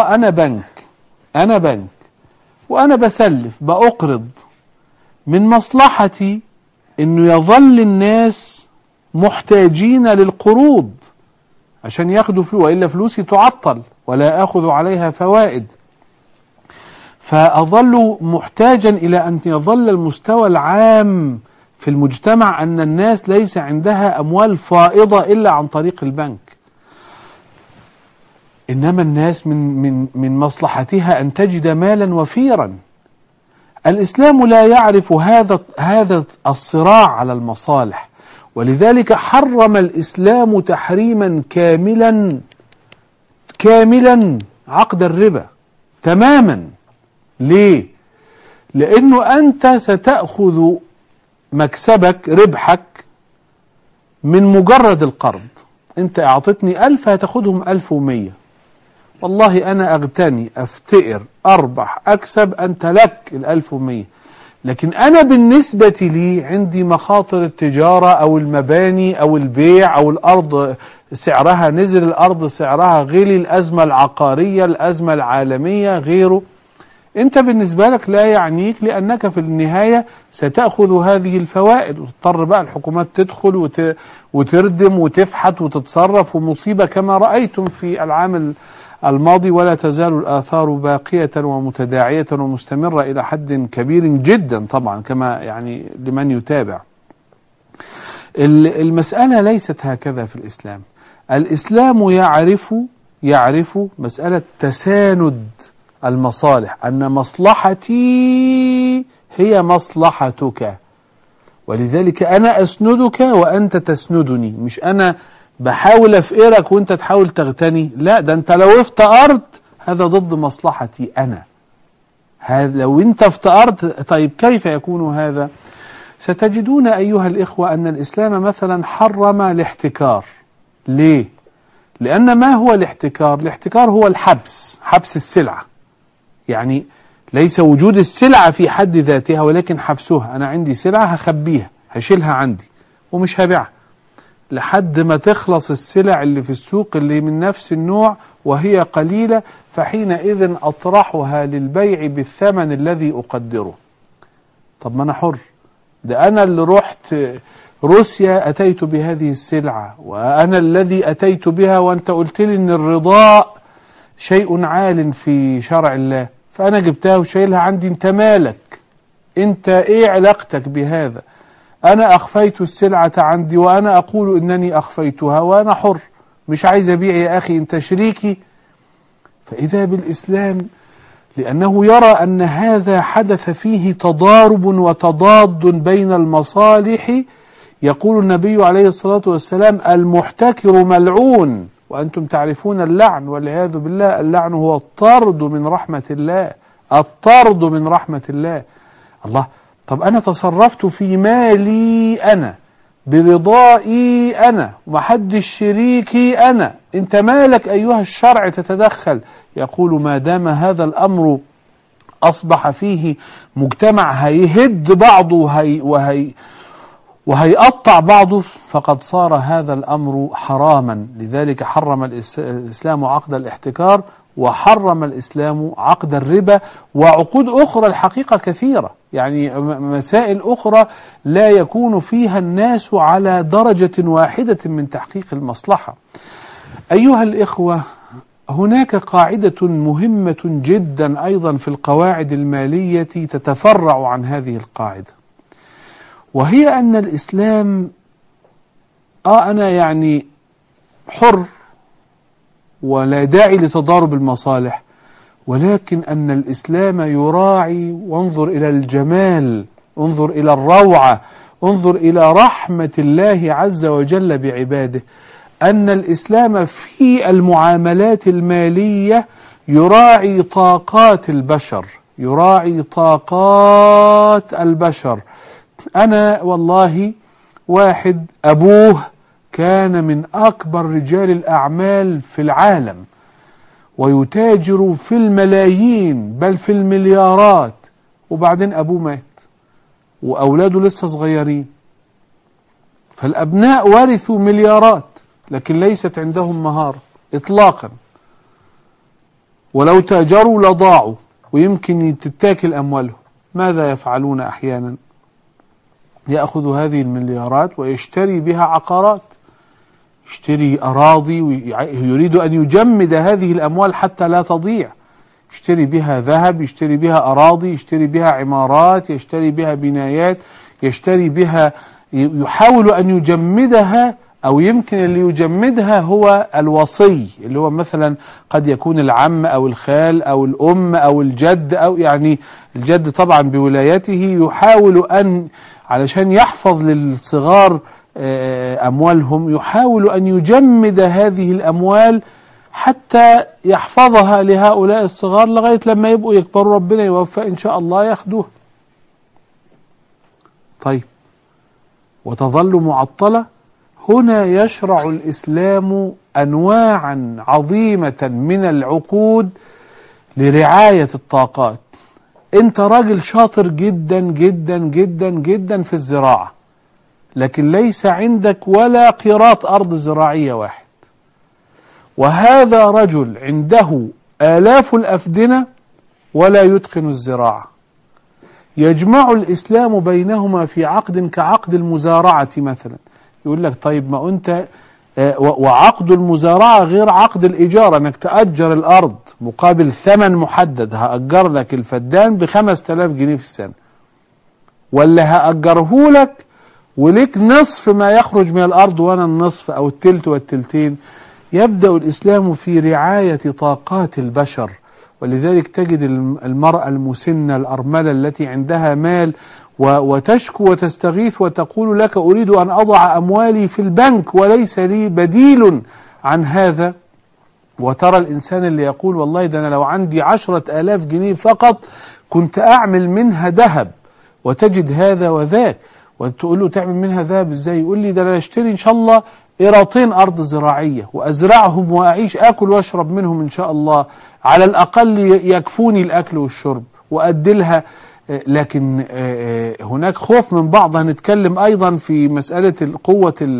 أنا بنك وأنا بسلف بأقرض، من مصلحتي أنه يظل الناس محتاجين للقروض عشان ياخدوا فلوس، وإلا فلوسي تعطل ولا أخذ عليها فوائد. فأظل محتاجا إلى أن يظل المستوى العام في المجتمع أن الناس ليس عندها أموال فائضة إلا عن طريق البنك، إنما الناس من مصلحتها أن تجد مالا وفيرا. الإسلام لا يعرف هذا الصراع على المصالح، ولذلك حرم الإسلام تحريما كاملا عقد الربا تماما. ليه؟ لأنه أنت ستأخذ مكسبك ربحك من مجرد القرض. أنت أعطتني 1000 هتاخدهم 1100. والله أنا أغتني أفتئر أربح أكسب، أنت لك 1100. لكن أنا بالنسبة لي عندي مخاطر التجارة أو المباني أو البيع أو الأرض سعرها نزل، الأرض سعرها غلي، الأزمة العقارية، الأزمة العالمية، غيره. أنت بالنسبة لك لا يعنيك، لأنك في النهاية ستأخذ هذه الفوائد، وتضطر بقى الحكومات تدخل وتردم وتفحت وتتصرف، ومصيبة كما رأيتم في العام الماضي، ولا تزال الآثار باقية ومتداعية ومستمرة إلى حد كبير جدا طبعا، كما يعني لمن يتابع. المسألة ليست هكذا في الإسلام. الإسلام يعرف مسألة تساند المصالح، أن مصلحتي هي مصلحتك، ولذلك أنا أسندك وأنت تسندني، مش أنا بحاول أفقرك وأنت تحاول تغتني، لا، ده أنت لو افتقرت هذا ضد مصلحتي أنا. هذا لو أنت افتقرت. طيب كيف يكون هذا؟ ستجدون أيها الإخوة أن الإسلام مثلا حرم الاحتكار. ليه؟ لأن ما هو الاحتكار؟ الاحتكار هو حبس السلعة، يعني ليس وجود السلعة في حد ذاتها، ولكن حبسها. أنا عندي سلعة هخبيها، هشيلها عندي ومش هبيعها لحد ما تخلص السلع اللي في السوق اللي من نفس النوع وهي قليلة، فحينئذ أطرحها للبيع بالثمن الذي أقدره. طب ما أنا حر، ده أنا اللي رحت روسيا أتيت بهذه السلعة، وأنا الذي أتيت بها، وأنت قلت لي أن الرضاء شيء عال في شرع الله، فأنا جبتها وشايلها عندي. أنت مالك؟ أنت إيه علاقتك بهذا؟ أنا أخفيت السلعة عندي وأنا أقول إنني أخفيتها وأنا حر، مش عايز أبيع يا أخي، أنت شريكي. فإذا بالإسلام لأنه يرى أن هذا حدث فيه تضارب وتضاد بين المصالح، يقول النبي عليه الصلاة والسلام: المحتكر ملعون. وأنتم تعرفون اللعن والعياذ بالله، اللعن هو الطرد من رحمة الله، الطرد من رحمة الله. الله، طب أنا تصرفت في مالي أنا برضائي أنا ومحدش شريكي أنا، أنت مالك أيها الشرع تتدخل؟ يقول: ما دام هذا الأمر أصبح فيه مجتمع هيهد بعضه وهيقطع بعضه، فقد صار هذا الأمر حراما. لذلك حرم الإسلام عقد الاحتكار، وحرم الإسلام عقد الربا، وعقود أخرى الحقيقة كثيرة، يعني مسائل أخرى لا يكون فيها الناس على درجة واحدة من تحقيق المصلحة. أيها الإخوة، هناك قاعدة مهمة جدا أيضا في القواعد المالية تتفرع عن هذه القاعدة، وهي أن الإسلام أنا يعني حر ولا داعي لتضارب المصالح، ولكن أن الإسلام يراعي، وانظر إلى الجمال، انظر إلى الروعة، انظر إلى رحمة الله عز وجل بعباده، أن الإسلام في المعاملات المالية يراعي طاقات البشر، يراعي طاقات البشر. أنا والله واحد أبوه كان من أكبر رجال الأعمال في العالم، ويتاجر في الملايين بل في المليارات، وبعدين أبوه مات وأولاده لسه صغيرين، فالأبناء ورثوا مليارات لكن ليست عندهم مهارة إطلاقا، ولو تاجروا لضاعوا ويمكن تتاكل أموالهم. ماذا يفعلون أحيانا؟ يأخذ هذه المليارات ويشتري بها عقارات، يشتري أراضي، ويريد أن يجمد هذه الأموال حتى لا تضيع، يشتري بها ذهب، يشتري بها أراضي، يشتري بها عمارات، يشتري بها بنايات، يشتري بها، يحاول أن يجمدها، أو يمكن اللي يجمدها هو الوصي، اللي هو مثلا قد يكون العم أو الخال أو الأم أو الجد، أو يعني الجد طبعا بولايته، يحاول أن علشان يحفظ للصغار أموالهم، يحاول أن يجمد هذه الأموال حتى يحفظها لهؤلاء الصغار لغاية لما يبقوا يكبروا، ربنا يوفق إن شاء الله ياخدوها. طيب، وتظل معطلة. هنا يشرع الإسلام أنواعا عظيمة من العقود لرعاية الطاقات. انت راجل شاطر جدا جدا جدا جدا في الزراعة، لكن ليس عندك ولا قيراط أرض زراعية واحد، وهذا رجل عنده آلاف الأفدنة ولا يتقن الزراعة. يجمع الإسلام بينهما في عقد كعقد المزارعة مثلا. يقول لك طيب ما أنت وعقد المزارعة غير عقد الإجارة، أنك تأجر الأرض مقابل ثمن محدد، هأجر لك الفدان ب5000 جنيه في السنة، ولا هأجره لك ولك نصف ما يخرج من الأرض وأنا النصف أو التلت والتلتين. يبدأ الإسلام في رعاية طاقات البشر، ولذلك تجد المرأة المسنة الأرملة التي عندها مال وتشكو وتستغيث وتقول لك أريد أن أضع أموالي في البنك وليس لي بديل عن هذا. وترى الإنسان اللي يقول والله ده أنا لو عندي 10,000 جنيه فقط كنت أعمل منها ذهب، وتجد هذا وذاك، وتقول له تعمل منها ذهب إزاي؟ يقول لي ده أنا أشتري إن شاء الله قيراطين أرض زراعية وأزرعهم وأعيش أكل وأشرب منهم إن شاء الله، على الأقل يكفوني الأكل والشرب وأدلها. لكن هناك خوف من بعض. هنتكلم أيضا في مسألة قوة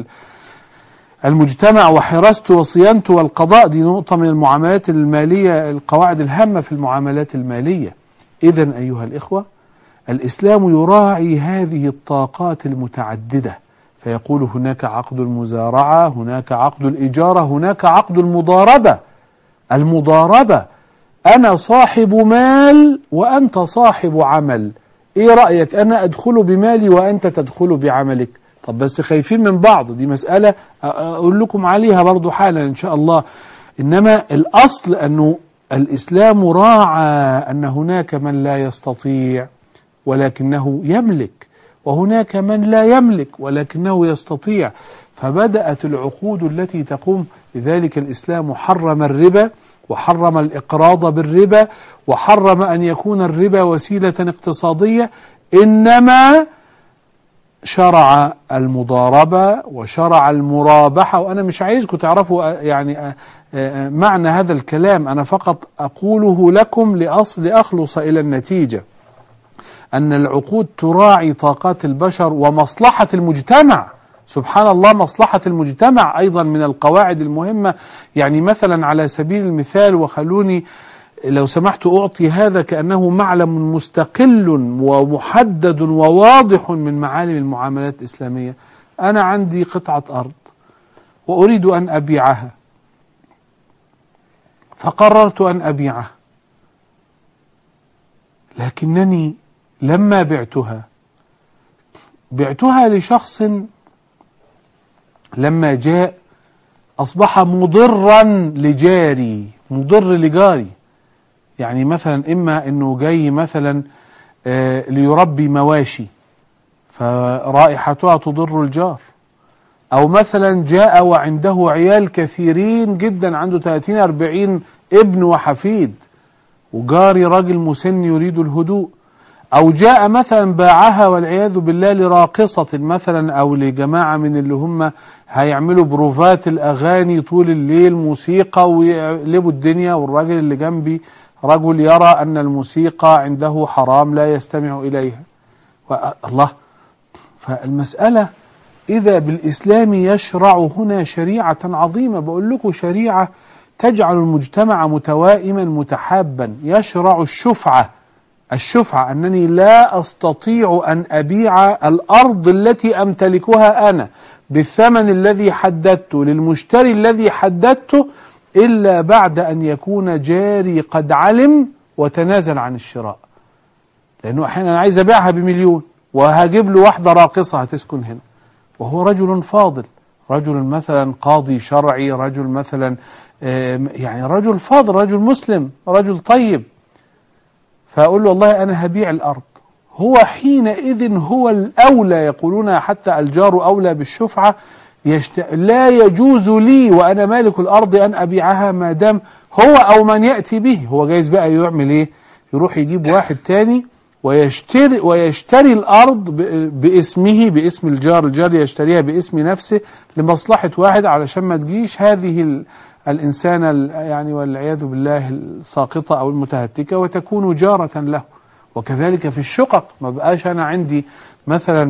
المجتمع وحراسته وصيانته والقضاء، دي نقطة من المعاملات المالية، القواعد الهامة في المعاملات المالية. إذن أيها الإخوة، الإسلام يراعي هذه الطاقات المتعددة، فيقول هناك عقد المزارعة، هناك عقد الإجارة، هناك عقد المضاربة. المضاربة أنا صاحب مال وأنت صاحب عمل، إيه رأيك أنا أدخل بمالي وأنت تدخل بعملك؟ طب بس خايفين من بعض، دي مسألة أقول لكم عليها برضو حالا إن شاء الله. إنما الأصل أنه الإسلام راعى أن هناك من لا يستطيع ولكنه يملك، وهناك من لا يملك ولكنه يستطيع، فبدأت العقود التي تقوم. لذلك الإسلام حرم الربا، وحرم الإقراض بالربا، وحرم أن يكون الربا وسيلة اقتصادية، إنما شرع المضاربة وشرع المرابحة. وأنا مش عايزكم تعرفوا يعني معنى هذا الكلام، أنا فقط أقوله لكم لأخلص إلى النتيجة، أن العقود تراعي طاقات البشر ومصلحة المجتمع. سبحان الله، مصلحة المجتمع أيضا من القواعد المهمة. يعني مثلا على سبيل المثال، وخلوني لو سمحت أعطي هذا كأنه معلم مستقل ومحدد وواضح من معالم المعاملات الإسلامية. أنا عندي قطعة أرض وأريد أن أبيعها، فقررت أن أبيعها، لكنني لما بعتها لشخص لما جاء أصبح مضرا لجاري، مضر لجاري. يعني مثلا إما أنه جاي مثلا ليربي مواشي فرائحتها تضر الجار، أو مثلا جاء وعنده عيال كثيرين جدا، عنده 30-40 ابن وحفيد، وجاري راجل مسن يريد الهدوء، أو جاء مثلا باعها والعياذ بالله لراقصة مثلا، أو لجماعة من اللي هم هيعملوا بروفات الأغاني طول الليل، موسيقى ويقلبوا الدنيا، والراجل اللي جنبي رجل يرى أن الموسيقى عنده حرام لا يستمع إليها. الله، فالمسألة إذا بالإسلام يشرع هنا شريعة عظيمة، بقول لكم شريعة تجعل المجتمع متوائما متحابا. يشرع الشفعة أنني لا أستطيع أن أبيع الأرض التي أمتلكها أنا بالثمن الذي حددته للمشتري الذي حددته إلا بعد أن يكون جاري قد علم وتنازل عن الشراء. لأنه أحيانا أنا عايز أبيعها ب1,000,000 وهجيب له واحدة راقصة هتسكن هنا، وهو رجل فاضل، رجل مثلا قاضي شرعي، رجل مثلا يعني رجل فاضل، رجل مسلم، رجل طيب، فأقول له والله أنا هبيع الأرض. هو حينئذ هو الأولى، يقولون حتى الجار أولى بالشفعة، لا يجوز لي وأنا مالك الأرض أن أبيعها ما دام هو أو من يأتي به. هو جايز بقى يعمل إيه؟ يروح يجيب واحد تاني ويشتري الأرض باسمه، باسم الجار يشتريها باسم نفسه لمصلحة واحد، علشان ما تجيش هذه الإنسانة يعني والعياذ بالله الساقطة أو المتهتكة وتكون جارة له. وكذلك في الشقق، ما بقاش أنا عندي مثلا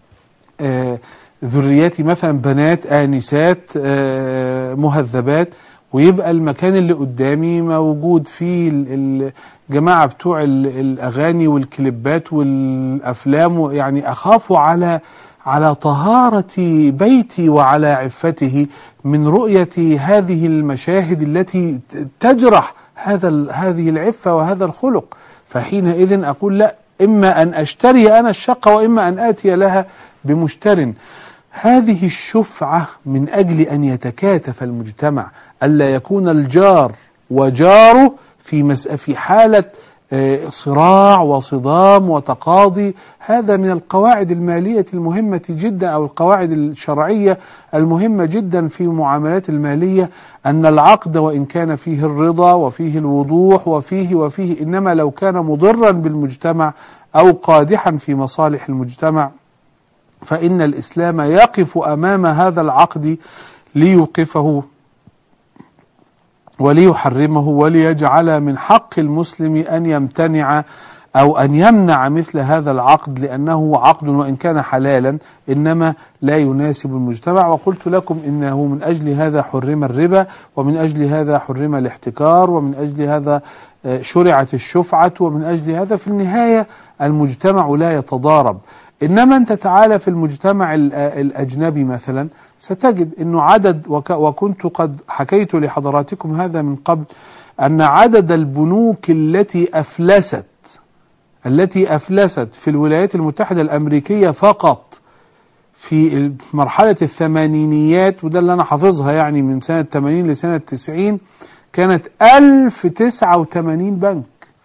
ذرياتي مثلا بنات آنسات مهذبات، ويبقى المكان اللي قدامي موجود فيه الجماعة بتوع الأغاني والكليبات والأفلام، يعني أخاف على طهارة بيتي وعلى عفته من رؤية هذه المشاهد التي تجرح هذه العفة وهذا الخلق. فحينئذ أقول لا، إما أن أشتري أنا الشقة وإما أن آتي لها بمشتر. هذه الشفعة من أجل أن يتكاتف المجتمع، ألا يكون الجار وجاره في حالة صراع وصدام وتقاضي. هذا من القواعد المالية المهمة جدا، أو القواعد الشرعية المهمة جدا في المعاملات المالية، أن العقد وإن كان فيه الرضا وفيه الوضوح وفيه إنما لو كان مضرا بالمجتمع أو قادحا في مصالح المجتمع، فإن الإسلام يقف أمام هذا العقد ليوقفه وليحرمه، وليجعل من حق المسلم أن يمتنع أو أن يمنع مثل هذا العقد، لأنه عقد وإن كان حلالا إنما لا يناسب المجتمع. وقلت لكم إنه من أجل هذا حرم الربا، ومن أجل هذا حرم الاحتكار، ومن أجل هذا شرعت الشفعة، ومن أجل هذا في النهاية المجتمع لا يتضارب. إنما أنت تعالى في المجتمع الأجنبي مثلا، ستجد أنه عدد، وكنت قد حكيت لحضراتكم هذا من قبل، أن عدد البنوك التي أفلست في الولايات المتحدة الأمريكية فقط في مرحلة الثمانينيات، وده اللي أنا حافظها يعني من سنة 80 لسنة 90، كانت 1089 بنك.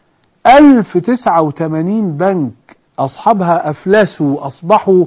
1089 بنك أصحابها أفلسوا، أصبحوا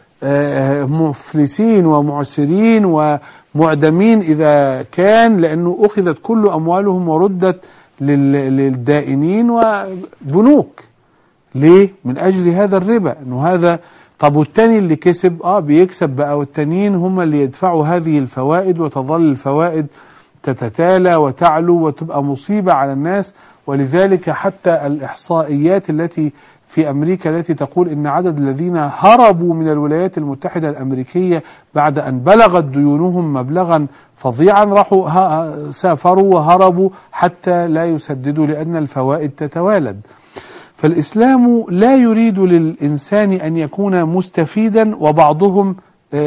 مفلسين ومعسرين ومعدمين إذا كان، لأنه أخذت كل أموالهم وردت للدائنين وبنوك. ليه؟ من أجل هذا الربا، أنه هذا. طب والتاني اللي كسب بيكسب بقى، والتانيين هم اللي يدفعوا هذه الفوائد، وتظل الفوائد تتتالى وتعلو وتبقى مصيبة على الناس. ولذلك حتى الإحصائيات التي في أمريكا التي تقول إن عدد الذين هربوا من الولايات المتحدة الأمريكية بعد أن بلغت ديونهم مبلغا فظيعا، راحوا سافروا وهربوا حتى لا يسددوا، لأن الفوائد تتوالد. فالإسلام لا يريد للإنسان أن يكون مستفيدا وبعضهم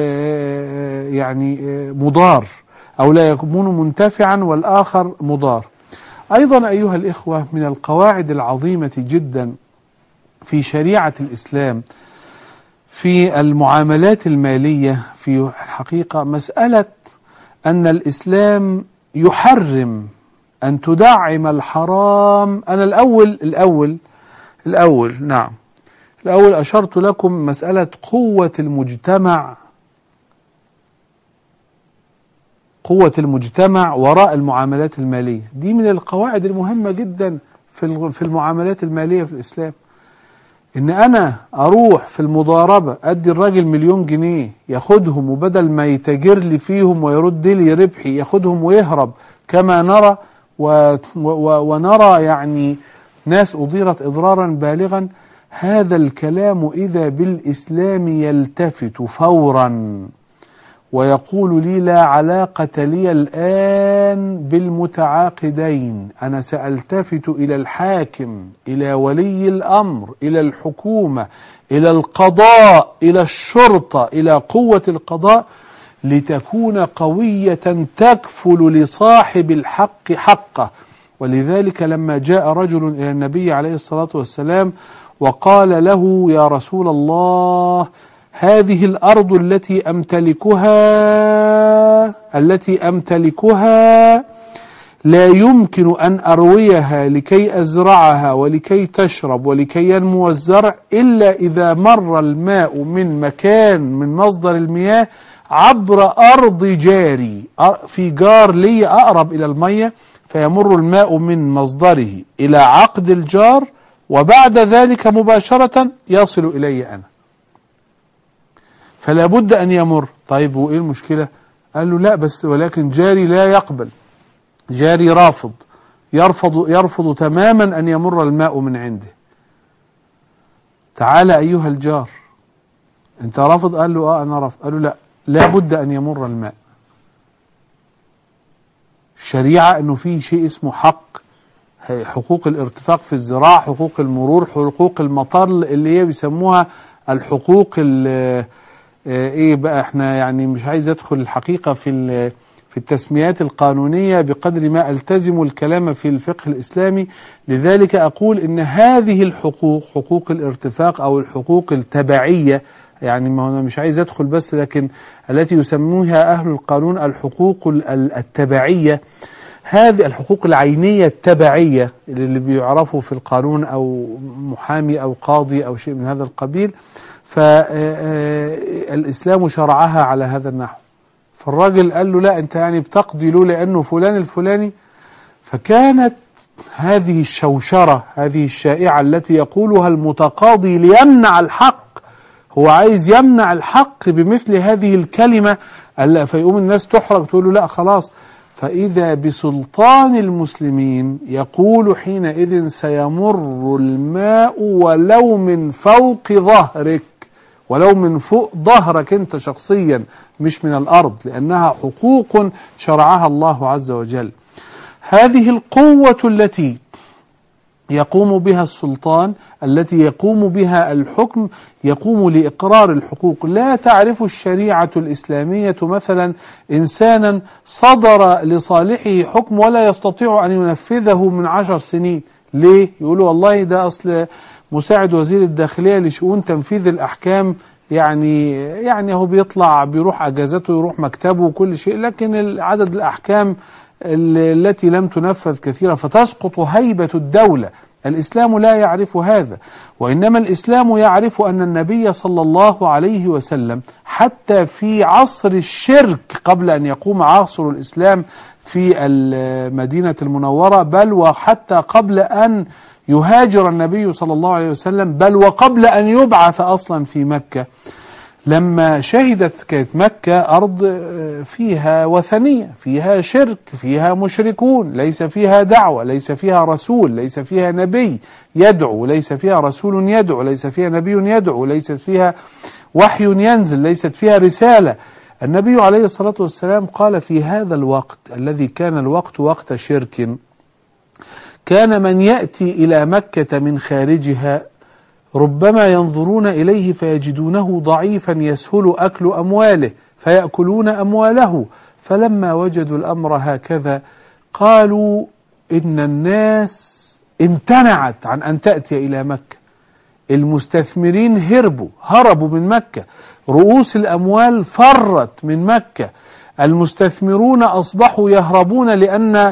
يعني مضار، أو لا يكون منتفعا والآخر مضار. أيضا أيها الإخوة، من القواعد العظيمة جدا في شريعة الإسلام في المعاملات المالية في الحقيقة مسألة أن الإسلام يحرم أن تدعم الحرام. أنا الأول أشرت لكم مسألة قوة المجتمع وراء المعاملات المالية. دي من القواعد المهمة جدا في المعاملات المالية في الإسلام. إن أنا أروح في المضاربة أدي الراجل 1,000,000 جنيه ياخدهم، وبدل ما يتاجر لي فيهم ويرد لي ربحي ياخدهم ويهرب كما نرى، ونرى يعني ناس أضيرت إضرارا بالغا. هذا الكلام إذا بالإسلام يلتفت فورا ويقول لي لا علاقة لي الآن بالمتعاقدين، أنا سألتفت إلى الحاكم، إلى ولي الأمر، إلى الحكومة، إلى القضاء، إلى الشرطة، إلى قوة القضاء، لتكون قوية تكفل لصاحب الحق حقه. ولذلك لما جاء رجل إلى النبي عليه الصلاة والسلام وقال له يا رسول الله، هذه الأرض التي أمتلكها لا يمكن أن أرويها لكي أزرعها ولكي تشرب ولكي ينمو الزرع إلا إذا مر الماء من مكان من مصدر المياه عبر أرض جاري، في جار لي أقرب إلى المية، فيمر الماء من مصدره إلى عقد الجار، وبعد ذلك مباشرة يصل إلي أنا، فلا بد أن يمر. طيب وإيه المشكلة؟ قال له لا، بس ولكن جاري لا يقبل، جاري يرفض تماما أن يمر الماء من عنده. تعالى أيها الجار، أنت رافض؟ قال له أنا رافض. قال له لا، لابد أن يمر الماء. الشريعة أنه في شيء اسمه حق، حقوق الارتفاق في الزراعة، حقوق المرور، حقوق المطر، اللي هي بيسموها الحقوق ايه بقى، احنا يعني مش عايز ادخل الحقيقة في التسميات القانونية بقدر ما التزم الكلام في الفقه الإسلامي. لذلك أقول إن هذه الحقوق، حقوق الارتفاق أو الحقوق التبعية، يعني ما أنا مش عايز أدخل بس، لكن التي يسموها أهل القانون الحقوق التبعية، هذه الحقوق العينية التبعية اللي بيعرفوا في القانون أو محامي أو قاضي أو شيء من هذا القبيل، فالإسلام شرعها على هذا النحو. فالراجل قال له لا، أنت يعني بتقضي له لأنه فلان الفلاني. فكانت هذه الشوشرة، هذه الشائعة التي يقولها المتقاضي ليمنع الحق، هو عايز يمنع الحق بمثل هذه الكلمة، فيقوم الناس تحرق تقول له لا خلاص. فإذا بسلطان المسلمين يقول حينئذ سيمر الماء ولو من فوق ظهرك، ولو من فوق ظهرك أنت شخصيا، مش من الأرض، لأنها حقوق شرعها الله عز وجل. هذه القوة التي يقوم بها السلطان، التي يقوم بها الحكم، يقوم لإقرار الحقوق. لا تعرف الشريعة الإسلامية مثلا إنسانا صدر لصالحه حكم ولا يستطيع أن ينفذه من 10 سنين. ليه؟ يقولوا والله ده أصل مساعد وزير الداخلية لشؤون تنفيذ الأحكام، يعني هو بيطلع بيروح أجازته يروح مكتبه وكل شيء، لكن عدد الأحكام التي لم تنفذ كثيرا، فتسقط هيبة الدولة. الإسلام لا يعرف هذا، وإنما الإسلام يعرف أن النبي صلى الله عليه وسلم حتى في عصر الشرك، قبل أن يقوم عصر الإسلام في المدينة المنورة، بل وحتى قبل أن يهاجر النبي صلى الله عليه وسلم، بل وقبل أن يبعث أصلا في مكة، لما شهدت كانت مكة أرض فيها وثنية، فيها شرك، فيها مشركون، ليس فيها دعوة، ليس فيها رسول، ليس فيها نبي يدعو، ليس فيها رسول يدعو، ليس فيها نبي يدعو، ليست فيها وحي ينزل، ليست فيها رسالة. النبي عليه الصلاة والسلام قال في هذا الوقت الذي كان الوقت وقت شرك، كان من يأتي إلى مكة من خارجها ربما ينظرون إليه فيجدونه ضعيفا يسهل أكل أمواله فيأكلون أمواله. فلما وجدوا الأمر هكذا قالوا إن الناس امتنعت عن أن تأتي إلى مكة، المستثمرين هربوا من مكة، رؤوس الأموال فرت من مكة، المستثمرون أصبحوا يهربون لأن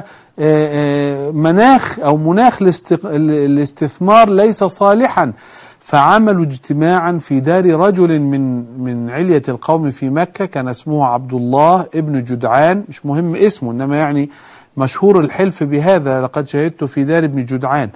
مناخ الاستثمار ليس صالحا. فعملوا اجتماعا في دار رجل من علية القوم في مكة، كان اسمه عبد الله ابن جدعان، مش مهم اسمه، إنما يعني مشهور الحلف بهذا، لقد شهدت في دار ابن جدعان.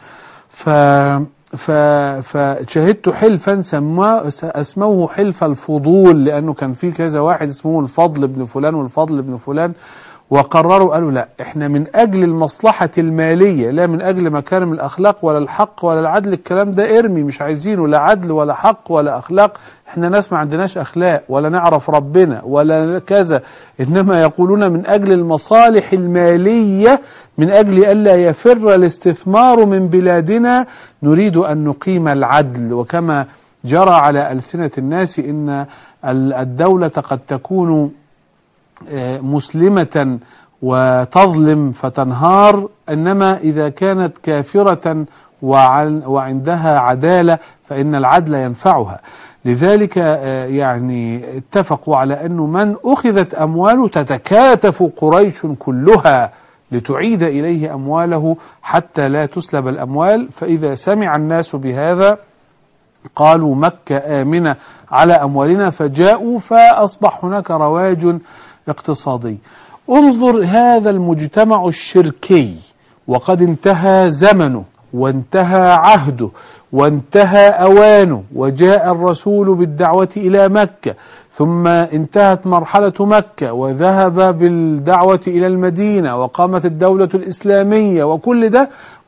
فشهدت حلفا اسموه حلف الفضول، لأنه كان في كذا واحد اسمه الفضل بن فلان والفضل بن فلان، وقرروا قالوا لا، احنا من أجل المصلحة المالية، لا من أجل مكارم الأخلاق ولا الحق ولا العدل، الكلام ده ارمي، مش عايزينه، لا عدل ولا حق ولا أخلاق، احنا ناس ما عندناش أخلاق ولا نعرف ربنا ولا كذا، إنما يقولون من أجل المصالح المالية، من أجل ألا يفر الاستثمار من بلادنا، نريد أن نقيم العدل. وكما جرى على ألسنة الناس إن الدولة قد تكون مسلمة وتظلم فتنهار، إنما إذا كانت كافرة وعندها عدالة فإن العدل ينفعها. لذلك يعني اتفقوا على أنه من أخذت أمواله تتكاتف قريش كلها لتعيد إليه أمواله حتى لا تسلب الأموال. فإذا سمع الناس بهذا قالوا مكة آمنة على أموالنا، فجاءوا فأصبح هناك رواج اقتصادي. انظر هذا المجتمع الشركي، وقد انتهى زمنه وانتهى عهده وانتهى أوانه، وجاء الرسول بالدعوة إلى مكة، ثم انتهت مرحلة مكة وذهب بالدعوة إلى المدينة وقامت الدولة الإسلامية وكل ده،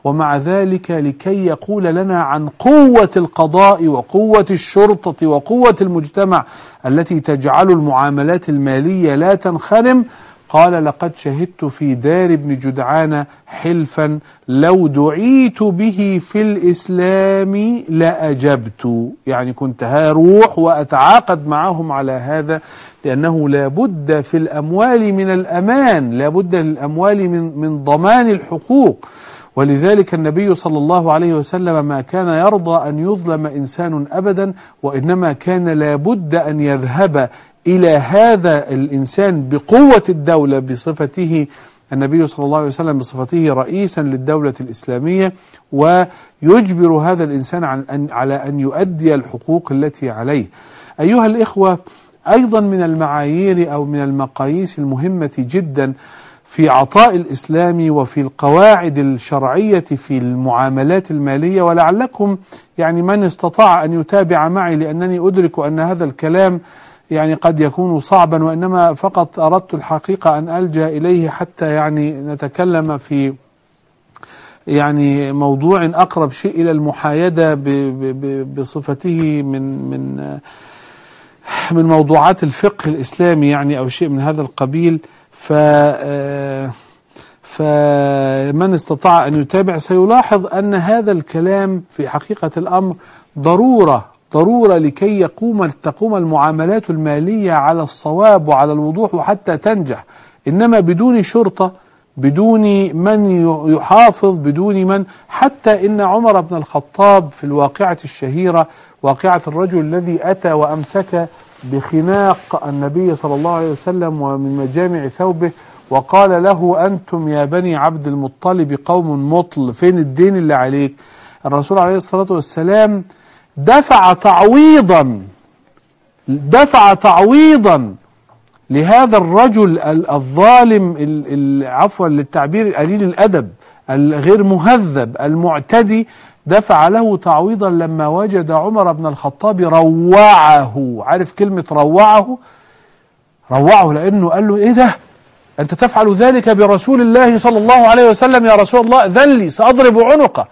ومع ذلك لكي يقول لنا عن قوة القضاء وقوة الشرطة وقوة المجتمع التي تجعل المعاملات المالية لا تنخرم، قال: لقد شهدت في دار ابن جدعان حلفا لو دعيت به في الإسلام لأجبت. يعني كنت هروح وأتعاقد معهم على هذا، لأنه لا بد في الأموال من الأمان، لا بد للأموال من ضمان الحقوق. ولذلك النبي صلى الله عليه وسلم ما كان يرضى أن يظلم إنسان أبدا، وإنما كان لا بد أن يذهب إلى هذا الإنسان بقوة الدولة بصفته النبي صلى الله عليه وسلم بصفته رئيسا للدولة الإسلامية، ويجبر هذا الإنسان على أن يؤدي الحقوق التي عليه. أيها الإخوة، أيضا من المعايير أو من المقاييس المهمة جدا في عطاء الإسلام وفي القواعد الشرعية في المعاملات المالية، ولعلكم يعني من استطاع أن يتابع معي، لأنني أدرك أن هذا الكلام يعني قد يكون صعبا، وإنما فقط أردت الحقيقة أن ألجأ إليه حتى يعني نتكلم في يعني موضوع أقرب شيء إلى المحايدة بصفته من موضوعات الفقه الإسلامي يعني، أو شيء من هذا القبيل. فمن استطاع أن يتابع سيلاحظ أن هذا الكلام في حقيقة الأمر ضرورة لكي تقوم المعاملات المالية على الصواب وعلى الوضوح وحتى تنجح. إنما بدون شرطة، بدون من يحافظ، بدون من، حتى إن عمر بن الخطاب في الواقعة الشهيرة، واقعة الرجل الذي أتى وأمسك بخناق النبي صلى الله عليه وسلم ومن مجامع ثوبه وقال له: أنتم يا بني عبد المطلب قوم مطل، فين الدين اللي عليك؟ الرسول عليه الصلاة والسلام دفع تعويضا لهذا الرجل الظالم، عفوا للتعبير قليل الأدب، الغير مهذب، المعتدي، دفع له تعويضا لما وجد عمر بن الخطاب روعه. عارف كلمة روعه؟ لأنه قال له: إيه ده؟ أنت تفعل ذلك برسول الله صلى الله عليه وسلم؟ يا رسول الله ذن لي سأضرب عنقه.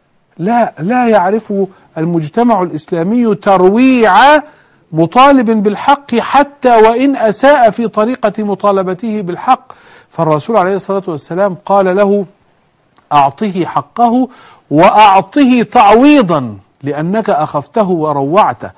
لا يعرف المجتمع الإسلامي ترويع مطالب بالحق حتى وإن أساء في طريقة مطالبته بالحق. فالرسول عليه الصلاة والسلام قال له: أعطه حقه وأعطه تعويضا لأنك أخفته وروعته.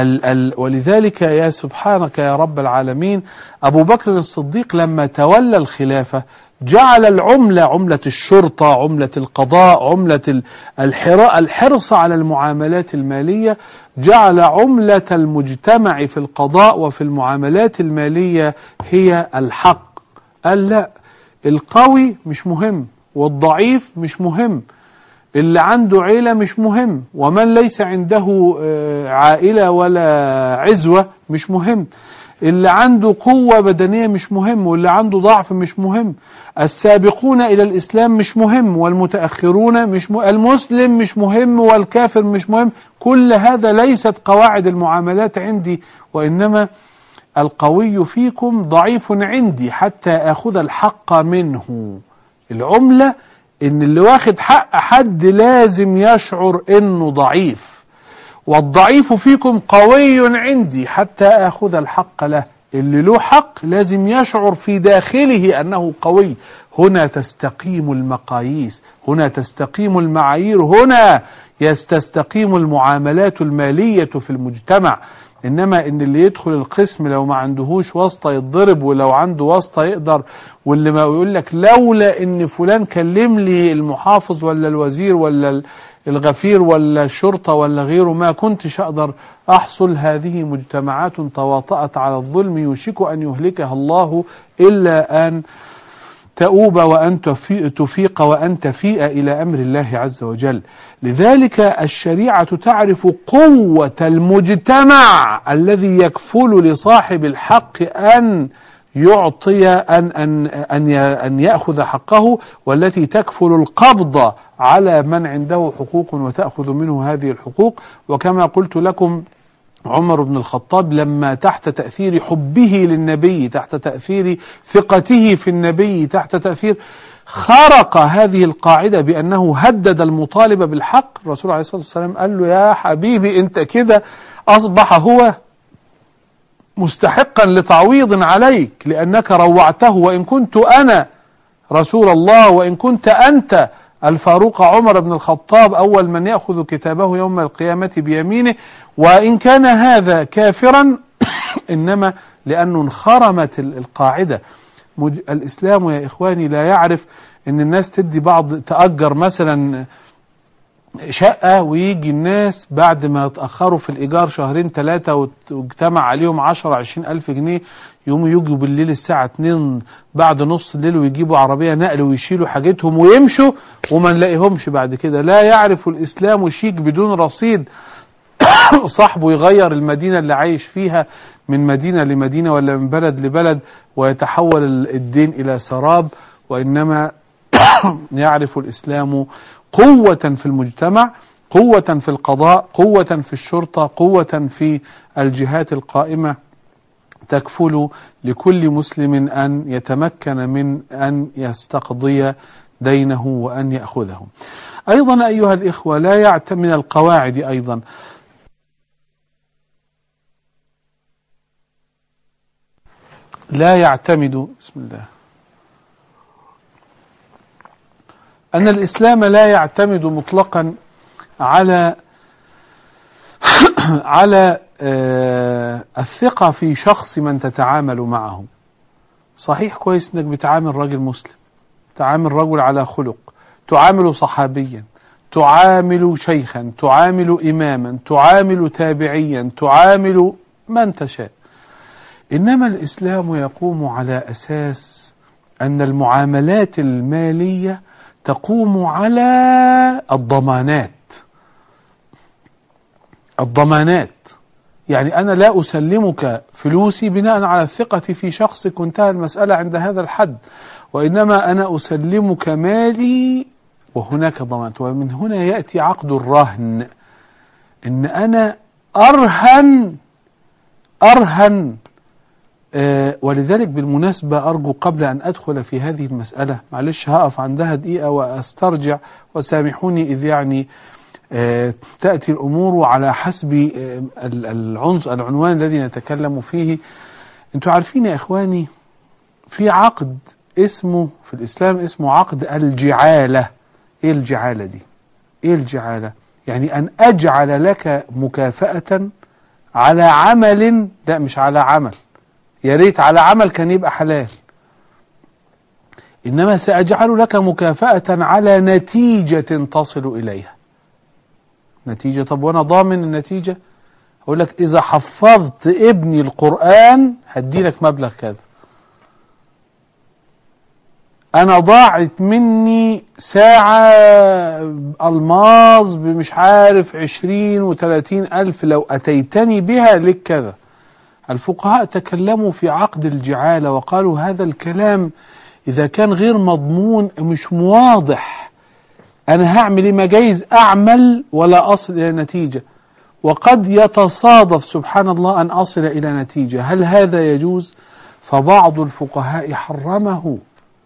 ولذلك يا سبحانك يا رب العالمين، أبو بكر الصديق لما تولى الخلافة جعل العملة، عملة الشرطة، عملة القضاء، عملة الحرص على المعاملات المالية، جعل عملة المجتمع في القضاء وفي المعاملات المالية هي الحق. قال: لا، القوي مش مهم، والضعيف مش مهم، اللي عنده عيلة مش مهم، ومن ليس عنده عائلة ولا عزوة مش مهم، اللي عنده قوة بدنية مش مهم، واللي عنده ضعف مش مهم، السابقون إلى الإسلام مش مهم، والمتأخرون مش مهم، المسلم مش مهم، والكافر مش مهم. كل هذا ليست قواعد المعاملات عندي، وإنما القوي فيكم ضعيف عندي حتى أخذ الحق منه. العملة إن اللي واخد حق حد لازم يشعر إنه ضعيف، والضعيف فيكم قوي عندي حتى أخذ الحق له. اللي له حق لازم يشعر في داخله أنه قوي. هنا تستقيم المقاييس، هنا تستقيم المعايير، هنا تستقيم المعاملات المالية في المجتمع. إنما إن اللي يدخل القسم لو ما عندهوش واسطة يتضرب، ولو عنده واسطة يقدر، واللي ما يقول لك لولا إن فلان كلم لي المحافظ ولا الوزير ولا الغفير ولا الشرطة ولا غيره ما كنتش أقدر أحصل. هذه مجتمعات تواطأت على الظلم يوشك أن يهلكها الله إلا أن تؤوب وأن تفيق وأن تفيء إلى أمر الله عز وجل. لذلك الشريعة تعرف قوة المجتمع الذي يكفل لصاحب الحق أن يعطي أن يأخذ حقه، والتي تكفل القبض على من عنده حقوق وتأخذ منه هذه الحقوق. وكما قلت لكم، عمر بن الخطاب لما تحت تأثير حبه للنبي، تحت تأثير ثقته في النبي، تحت تأثير خرق هذه القاعدة بأنه هدد المطالب بالحق، الرسول عليه الصلاة والسلام قال له يا حبيبي أنت كده أصبح هو مستحقا لتعويض عليك، لأنك روعته، وإن كنت أنا رسول الله، وإن كنت أنت الفاروق عمر بن الخطاب أول من يأخذ كتابه يوم القيامة بيمينه، وإن كان هذا كافرا إنما لأنه انخرمت القاعدة. الإسلام يا إخواني لا يعرف إن الناس تدي بعض، تأجر مثلا شقة ويجي الناس بعد ما يتأخروا في الإيجار شهرين ثلاثة واجتمع عليهم 10-20 ألف جنيه، يقوموا يجوا بالليل الساعة 2 بعد نص الليل ويجيبوا عربية نقل ويشيلوا حاجتهم ويمشوا وما نلاقيهمش بعد كده. لا يعرف الإسلام شيك بدون رصيد صاحبه يغير المدينة اللي عايش فيها من مدينة لمدينة ولا من بلد لبلد ويتحول الدين إلى سراب، وإنما يعرف الإسلام قوة في المجتمع، قوة في القضاء، قوة في الشرطة، قوة في الجهات القائمة تكفل لكل مسلم أن يتمكن من أن يستقضي دينه وأن يأخذه. أيضا أيها الإخوة لا يعتمد من القواعد أيضا لا يعتمد بسم الله أن الإسلام لا يعتمد مطلقا على الثقة في شخص من تتعامل معه. صحيح كويس انك بتعامل راجل مسلم، تعامل رجل على خلق، تعامل صحابيا، تعامل شيخا، تعامل إماما، تعامل تابعيا، تعامل من تشاء. إنما الإسلام يقوم على أساس أن المعاملات المالية تقوم على الضمانات. يعني أنا لا أسلمك فلوسي بناء على الثقة في شخصك وانتهى المسألة عند هذا الحد، وإنما أنا أسلمك مالي وهناك ضمانات. ومن هنا يأتي عقد الرهن، إن أنا أرهن ولذلك بالمناسبة أرجو قبل أن أدخل في هذه المسألة، معلش هقف عندها دقيقة وأسترجع وسامحوني إذ يعني تأتي الأمور على حسب العنوان الذي نتكلم فيه. أنتوا عارفين يا إخواني في عقد اسمه في الإسلام اسمه عقد الجعالة. إيه الجعالة دي؟ إيه الجعالة؟ يعني أن أجعل لك مكافأة على عمل، لا مش على عمل، يا ريت على عمل كان يبقى حلال، إنما سأجعل لك مكافأة على نتيجة تصل إليها. نتيجة؟ طب وأنا ضامن النتيجة؟ أقول لك إذا حفظت ابني القرآن هدي لك مبلغ كذا. أنا ضاعت مني ساعة ألماظ بمش عارف 20 و30 ألف، لو أتيتني بها لك كذا. الفقهاء تكلموا في عقد الجعالة وقالوا هذا الكلام إذا كان غير مضمون مش واضح، أنا هعمل إيه؟ ما جايز أعمل ولا أصل إلى نتيجة، وقد يتصادف سبحان الله أن أصل إلى نتيجة. هل هذا يجوز؟ فبعض الفقهاء حرمه.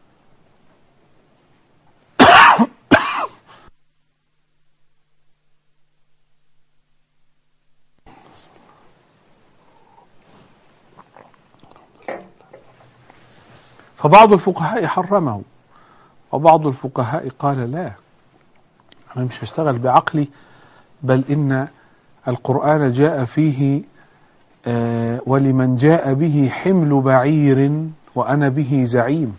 فبعض الفقهاء حرمه، وبعض الفقهاء قال لا، أنا مش هشتغل بعقلي، بل إن القرآن جاء فيه ولمن جاء به حمل بعير وأنا به زعيم.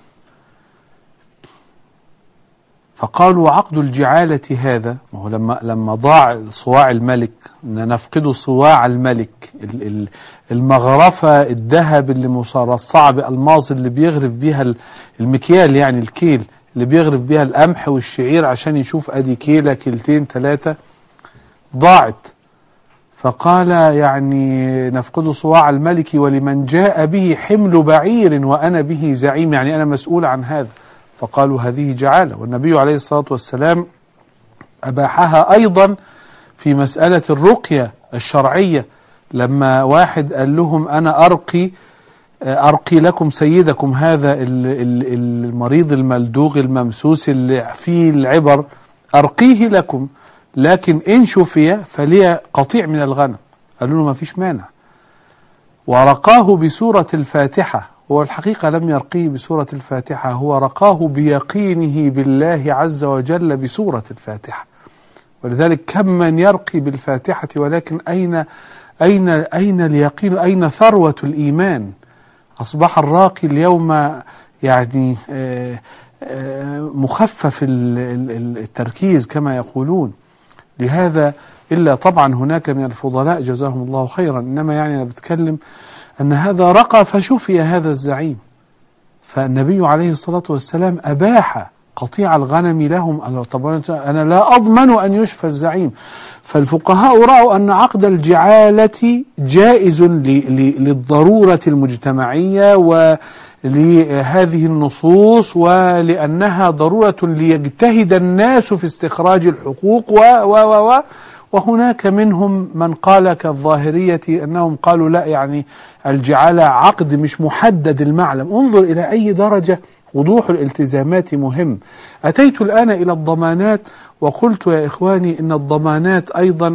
فقالوا عقد الجعالة هذا، وهو لما ضاع صواع الملك، نفقد صواع الملك، المغرفة الذهب اللي مصرصعة بألماظ اللي بيغرف بيها المكيال، يعني الكيل اللي بيغرف بيها القمح والشعير عشان يشوف ادي كيلة كيلتين ثلاثة، ضاعت. فقال يعني نفقد صواع الملك ولمن جاء به حمل بعير وأنا به زعيم، يعني أنا مسؤول عن هذا. فقالوا هذه جعالة، والنبي عليه الصلاة والسلام أباحها أيضا في مسألة الرقية الشرعية، لما واحد قال لهم أنا أرقي أرقي لكم سيدكم هذا المريض الملدوغ الممسوس اللي فيه العبر، أرقيه لكم، لكن إن شفي فلي قطيع من الغنم. قالوا له ما فيش مانع، ورقاه بسورة الفاتحة. هو الحقيقة لم يرقيه بسورة الفاتحة، هو رقاه بيقينه بالله عز وجل بسورة الفاتحة. ولذلك كم من يرقي بالفاتحة، ولكن أين اليقين، أين ثروة الإيمان؟ أصبح الراقي اليوم يعني مخفف التركيز كما يقولون. لهذا إلا طبعا هناك من الفضلاء جزاهم الله خيرا، إنما يعني أنا بتكلم أن هذا رقى فشفي هذا الزعيم. فالنبي عليه الصلاة والسلام أباح قطيع الغنم لهم. طبعا أنا لا أضمن أن يشفى الزعيم. فالفقهاء رأوا أن عقد الجعالة جائز للضرورة المجتمعية ولهذه النصوص، ولأنها ضرورة ليجتهد الناس في استخراج الحقوق وهناك منهم من قال كالظاهرية أنهم قالوا لا، يعني الجعالة عقد مش محدد المعلم. انظر إلى أي درجة وضوح الالتزامات مهم. أتيت الآن إلى الضمانات وقلت يا إخواني إن الضمانات أيضا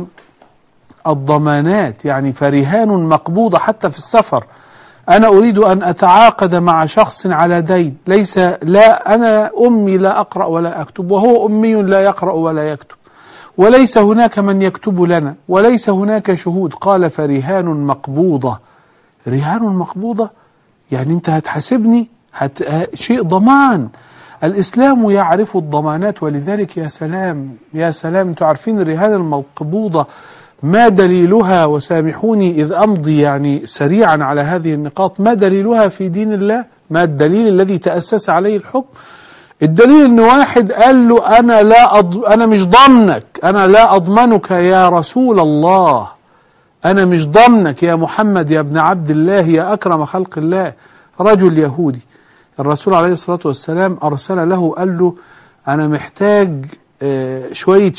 الضمانات يعني فرهان مقبوضة حتى في السفر. أنا أريد أن أتعاقد مع شخص على دين، لا أنا أمي لا أقرأ ولا أكتب، وهو أمي لا يقرأ ولا يكتب، وليس هناك من يكتب لنا، وليس هناك شهود. قال فرهان مقبوضة. رهان مقبوضة يعني أنت هتحاسبني، شيء ضمان. الإسلام يعرف الضمانات، ولذلك يا سلام يا سلام، أنتم عارفين الرهان المقبوضة ما دليلها؟ وسامحوني إذ أمضي يعني سريعا على هذه النقاط. ما دليلها في دين الله؟ ما الدليل الذي تأسس عليه الحكم؟ الدليل ان واحد قال له انا مش ضامنك، انا لا اضمنك يا رسول الله، انا مش ضامنك يا محمد يا ابن عبد الله يا اكرم خلق الله. رجل يهودي الرسول عليه الصلاة والسلام ارسل له، قال له انا محتاج شوية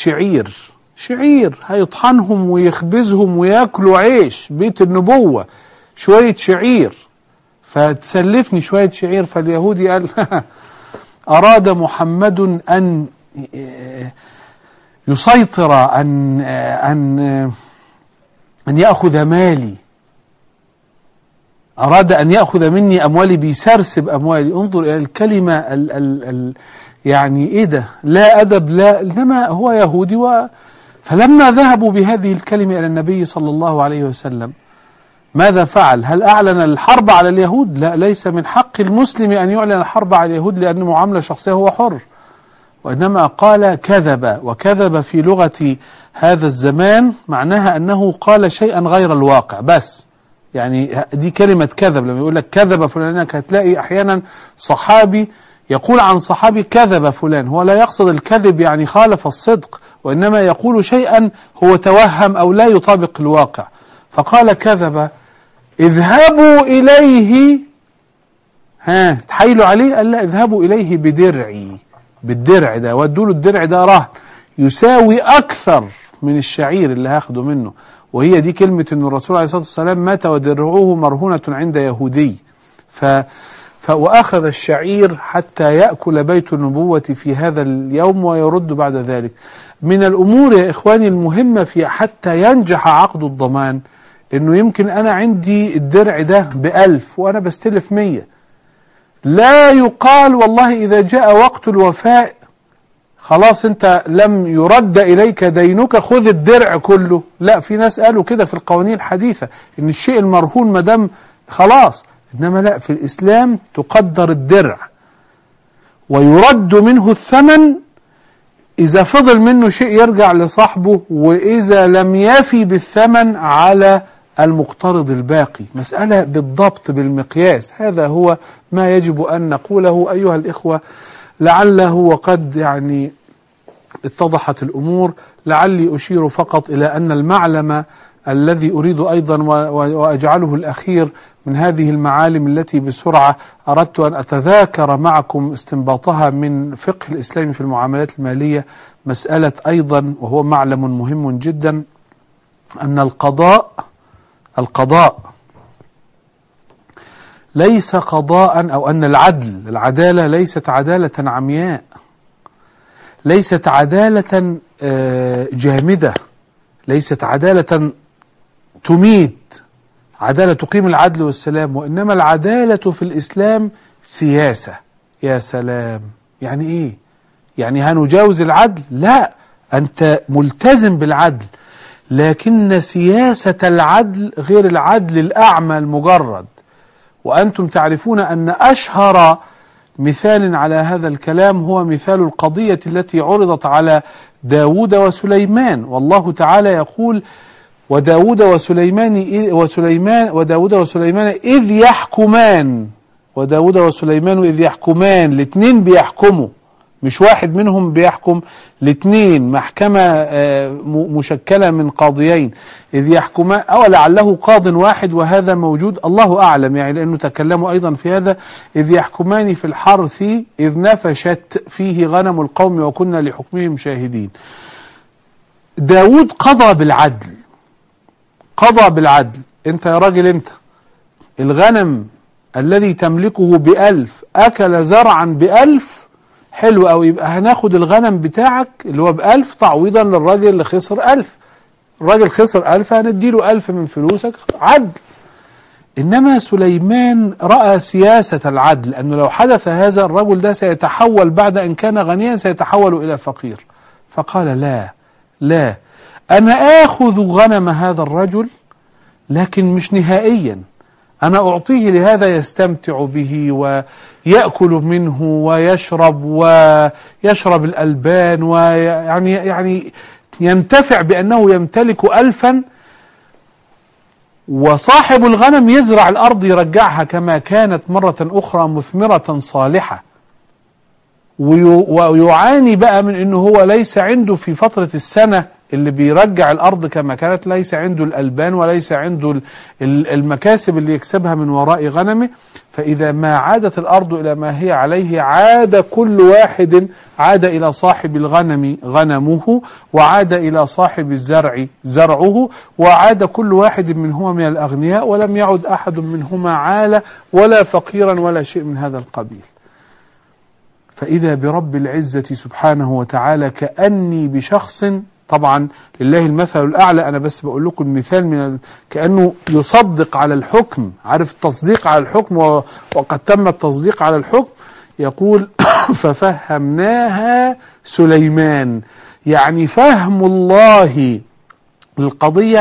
شعير هيطحنهم ويخبزهم وياكلوا عيش بيت النبوة، شوية شعير، فتسلفني شوية شعير. فاليهودي قال أراد محمد أن يسيطر، أن يأخذ مالي، أراد أن يأخذ مني أموالي، بيسرسب أموالي. انظر إلى الكلمة يعني إيه ده؟ لا أدب، لا، إنما هو يهودي. فلما ذهبوا بهذه الكلمة إلى النبي صلى الله عليه وسلم ماذا فعل؟ هل أعلن الحرب على اليهود؟ لا، ليس من حق المسلم أن يعلن الحرب على اليهود لأن معاملة شخصية، هو حر. وإنما قال كذب، وكذب في لغة هذا الزمان معناها أنه قال شيئا غير الواقع بس. يعني دي كلمة كذب. لما يقول لك كذب فلان، هتلاقي أحيانا صحابي يقول عن صحابي كذب فلان، هو لا يقصد الكذب يعني خالف الصدق، وإنما يقول شيئا هو توهم أو لا يطابق الواقع. فقال كذب، اذهبوا إليه، تحايلوا عليه، قال لا، اذهبوا إليه بدرعي، بالدرع ده، ودوا له الدرع ده رهن يساوي أكثر من الشعير اللي هاخده منه. وهي دي كلمة أن الرسول عليه الصلاة والسلام مات ودرعوه مرهونة عند يهودي. وأخذ الشعير حتى يأكل بيت النبوة في هذا اليوم ويرد بعد ذلك. من الأمور يا إخواني المهمة في حتى ينجح عقد الضمان، إنه يمكن أنا عندي الدرع ده ب1000 وأنا بستلف 100، لا يقال والله إذا جاء وقت الوفاء خلاص أنت لم يرد إليك دينك خذ الدرع كله. لا، في ناس قالوا كده في القوانين الحديثة إن الشيء المرهون مدام خلاص، إنما لا، في الإسلام تقدر الدرع ويرد منه الثمن. إذا فضل منه شيء يرجع لصاحبه، وإذا لم يفي بالثمن على المقترض الباقي. مسألة بالضبط بالمقياس. هذا هو ما يجب أن نقوله أيها الإخوة، لعله وقد يعني اتضحت الأمور. لعلي أشير فقط إلى أن المعلم الذي أريد أيضا وأجعله الأخير من هذه المعالم التي بسرعة أردت أن أتذاكر معكم استنباطها من فقه الإسلام في المعاملات المالية، مسألة أيضا وهو معلم مهم جدا، أن القضاء ليس قضاء، أو أن العدالة ليست عدالة عمياء، ليست عدالة جامدة، ليست عدالة تميت، عدالة تقيم العدل والسلام، وإنما العدالة في الإسلام سياسة. يا سلام، يعني إيه؟ يعني هنجاوز العدل؟ لا، أنت ملتزم بالعدل، لكن سياسة العدل غير العدل الأعمى المجرد. وأنتم تعرفون أن أشهر مثال على هذا الكلام هو مثال القضية التي عرضت على داود وسليمان، والله تعالى يقول: وداود وسليمان إذ يحكمان. وداود وسليمان إذ يحكمان، الاثنين بيحكموا، مش واحد منهم بيحكم، الاثنين محكمة مشكلة من قاضيين. إذ يحكمان، أو لعله قاض واحد، وهذا موجود الله أعلم، يعني لأنه تكلموا أيضا في هذا. إذ يحكمان في الحرث إذ نفشت فيه غنم القوم وكنا لحكمهم شاهدين. داود قضى بالعدل، قضى بالعدل. أنت يا راجل، أنت الغنم الذي تملكه ب1000 أكل زرعا ب1000، حلو أوي، يبقى هناخد الغنم بتاعك اللي هو ب1000 تعويضا للراجل اللي خسر 1000. الراجل خسر 1000، هنديله 1000 من فلوسك، عدل. إنما سليمان رأى سياسة العدل، أنه لو حدث هذا الرجل ده سيتحول، بعد أن كان غنيا سيتحول إلى فقير. فقال: لا، أنا آخذ غنم هذا الرجل، لكن مش نهائيا، أنا أعطيه لهذا يستمتع به ويأكل منه ويشرب الألبان، ويعني ينتفع بأنه يمتلك 1000، وصاحب الغنم يزرع الأرض يرجعها كما كانت مرة أخرى مثمرة صالحة. ويعاني بقى من أنه هو ليس عنده في فترة السنة اللي بيرجع الأرض كما كانت، ليس عنده الألبان وليس عنده المكاسب اللي يكسبها من وراء غنمه. فإذا ما عادت الأرض إلى ما هي عليه، عاد كل واحد، عاد إلى صاحب الغنم غنمه، وعاد إلى صاحب الزرع زرعه، وعاد كل واحد منهما من الأغنياء، ولم يعد أحد منهما عالة ولا فقيرا ولا شيء من هذا القبيل. فإذا برب العزة سبحانه وتعالى كأني بشخص، طبعا لله المثل الأعلى، أنا بس بقول لكم المثال كأنه يصدق على الحكم، عارف التصديق على الحكم، وقد تم التصديق على الحكم. يقول: ففهمناها سليمان، يعني فهم الله القضية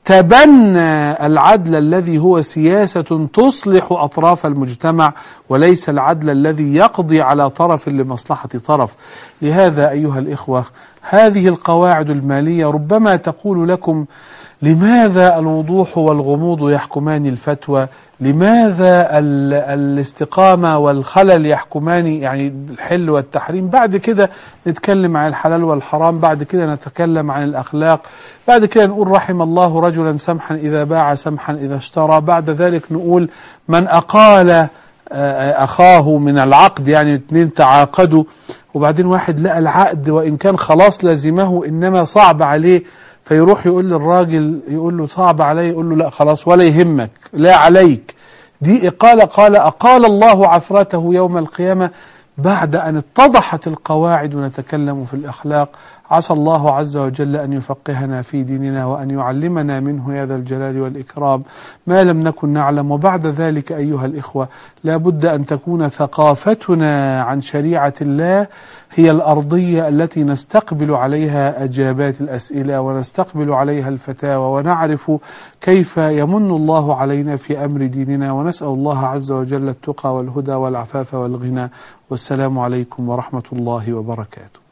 تبنى العدل الذي هو سياسة تصلح أطراف المجتمع، وليس العدل الذي يقضي على طرف لمصلحة طرف. لهذا أيها الإخوة، هذه القواعد المالية ربما تقول لكم: لماذا الوضوح والغموض يحكمان الفتوى؟ لماذا الاستقامة والخلل يحكمان يعني الحل والتحريم؟ بعد كده نتكلم عن الحلال والحرام، بعد كده نتكلم عن الأخلاق، بعد كده نقول رحم الله رجلا سمحا إذا باع سمحا إذا اشترى، بعد ذلك نقول من أقال أخاه من العقد، يعني اتنين تعاقدوا وبعدين واحد لقى العقد وإن كان خلاص لازمه إنما صعب عليه، فيروح يقول للراجل، يقول له صعب عليه، يقول له لا خلاص ولا يهمك لا عليك. دي إقالة، قال أقال الله عثرته يوم القيامة بعد أن اتضحت القواعد. ونتكلم في الأخلاق. عسى الله عز وجل أن يفقهنا في ديننا وأن يعلمنا منه يا ذا الجلال والإكرام ما لم نكن نعلم. وبعد ذلك أيها الإخوة، لا بد أن تكون ثقافتنا عن شريعة الله هي الأرضية التي نستقبل عليها أجابات الأسئلة ونستقبل عليها الفتاوى، ونعرف كيف يمن الله علينا في أمر ديننا. ونسأل الله عز وجل التقى والهدى والعفاف والغنى. والسلام عليكم ورحمة الله وبركاته.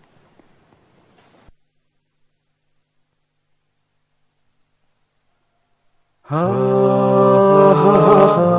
ha ha ha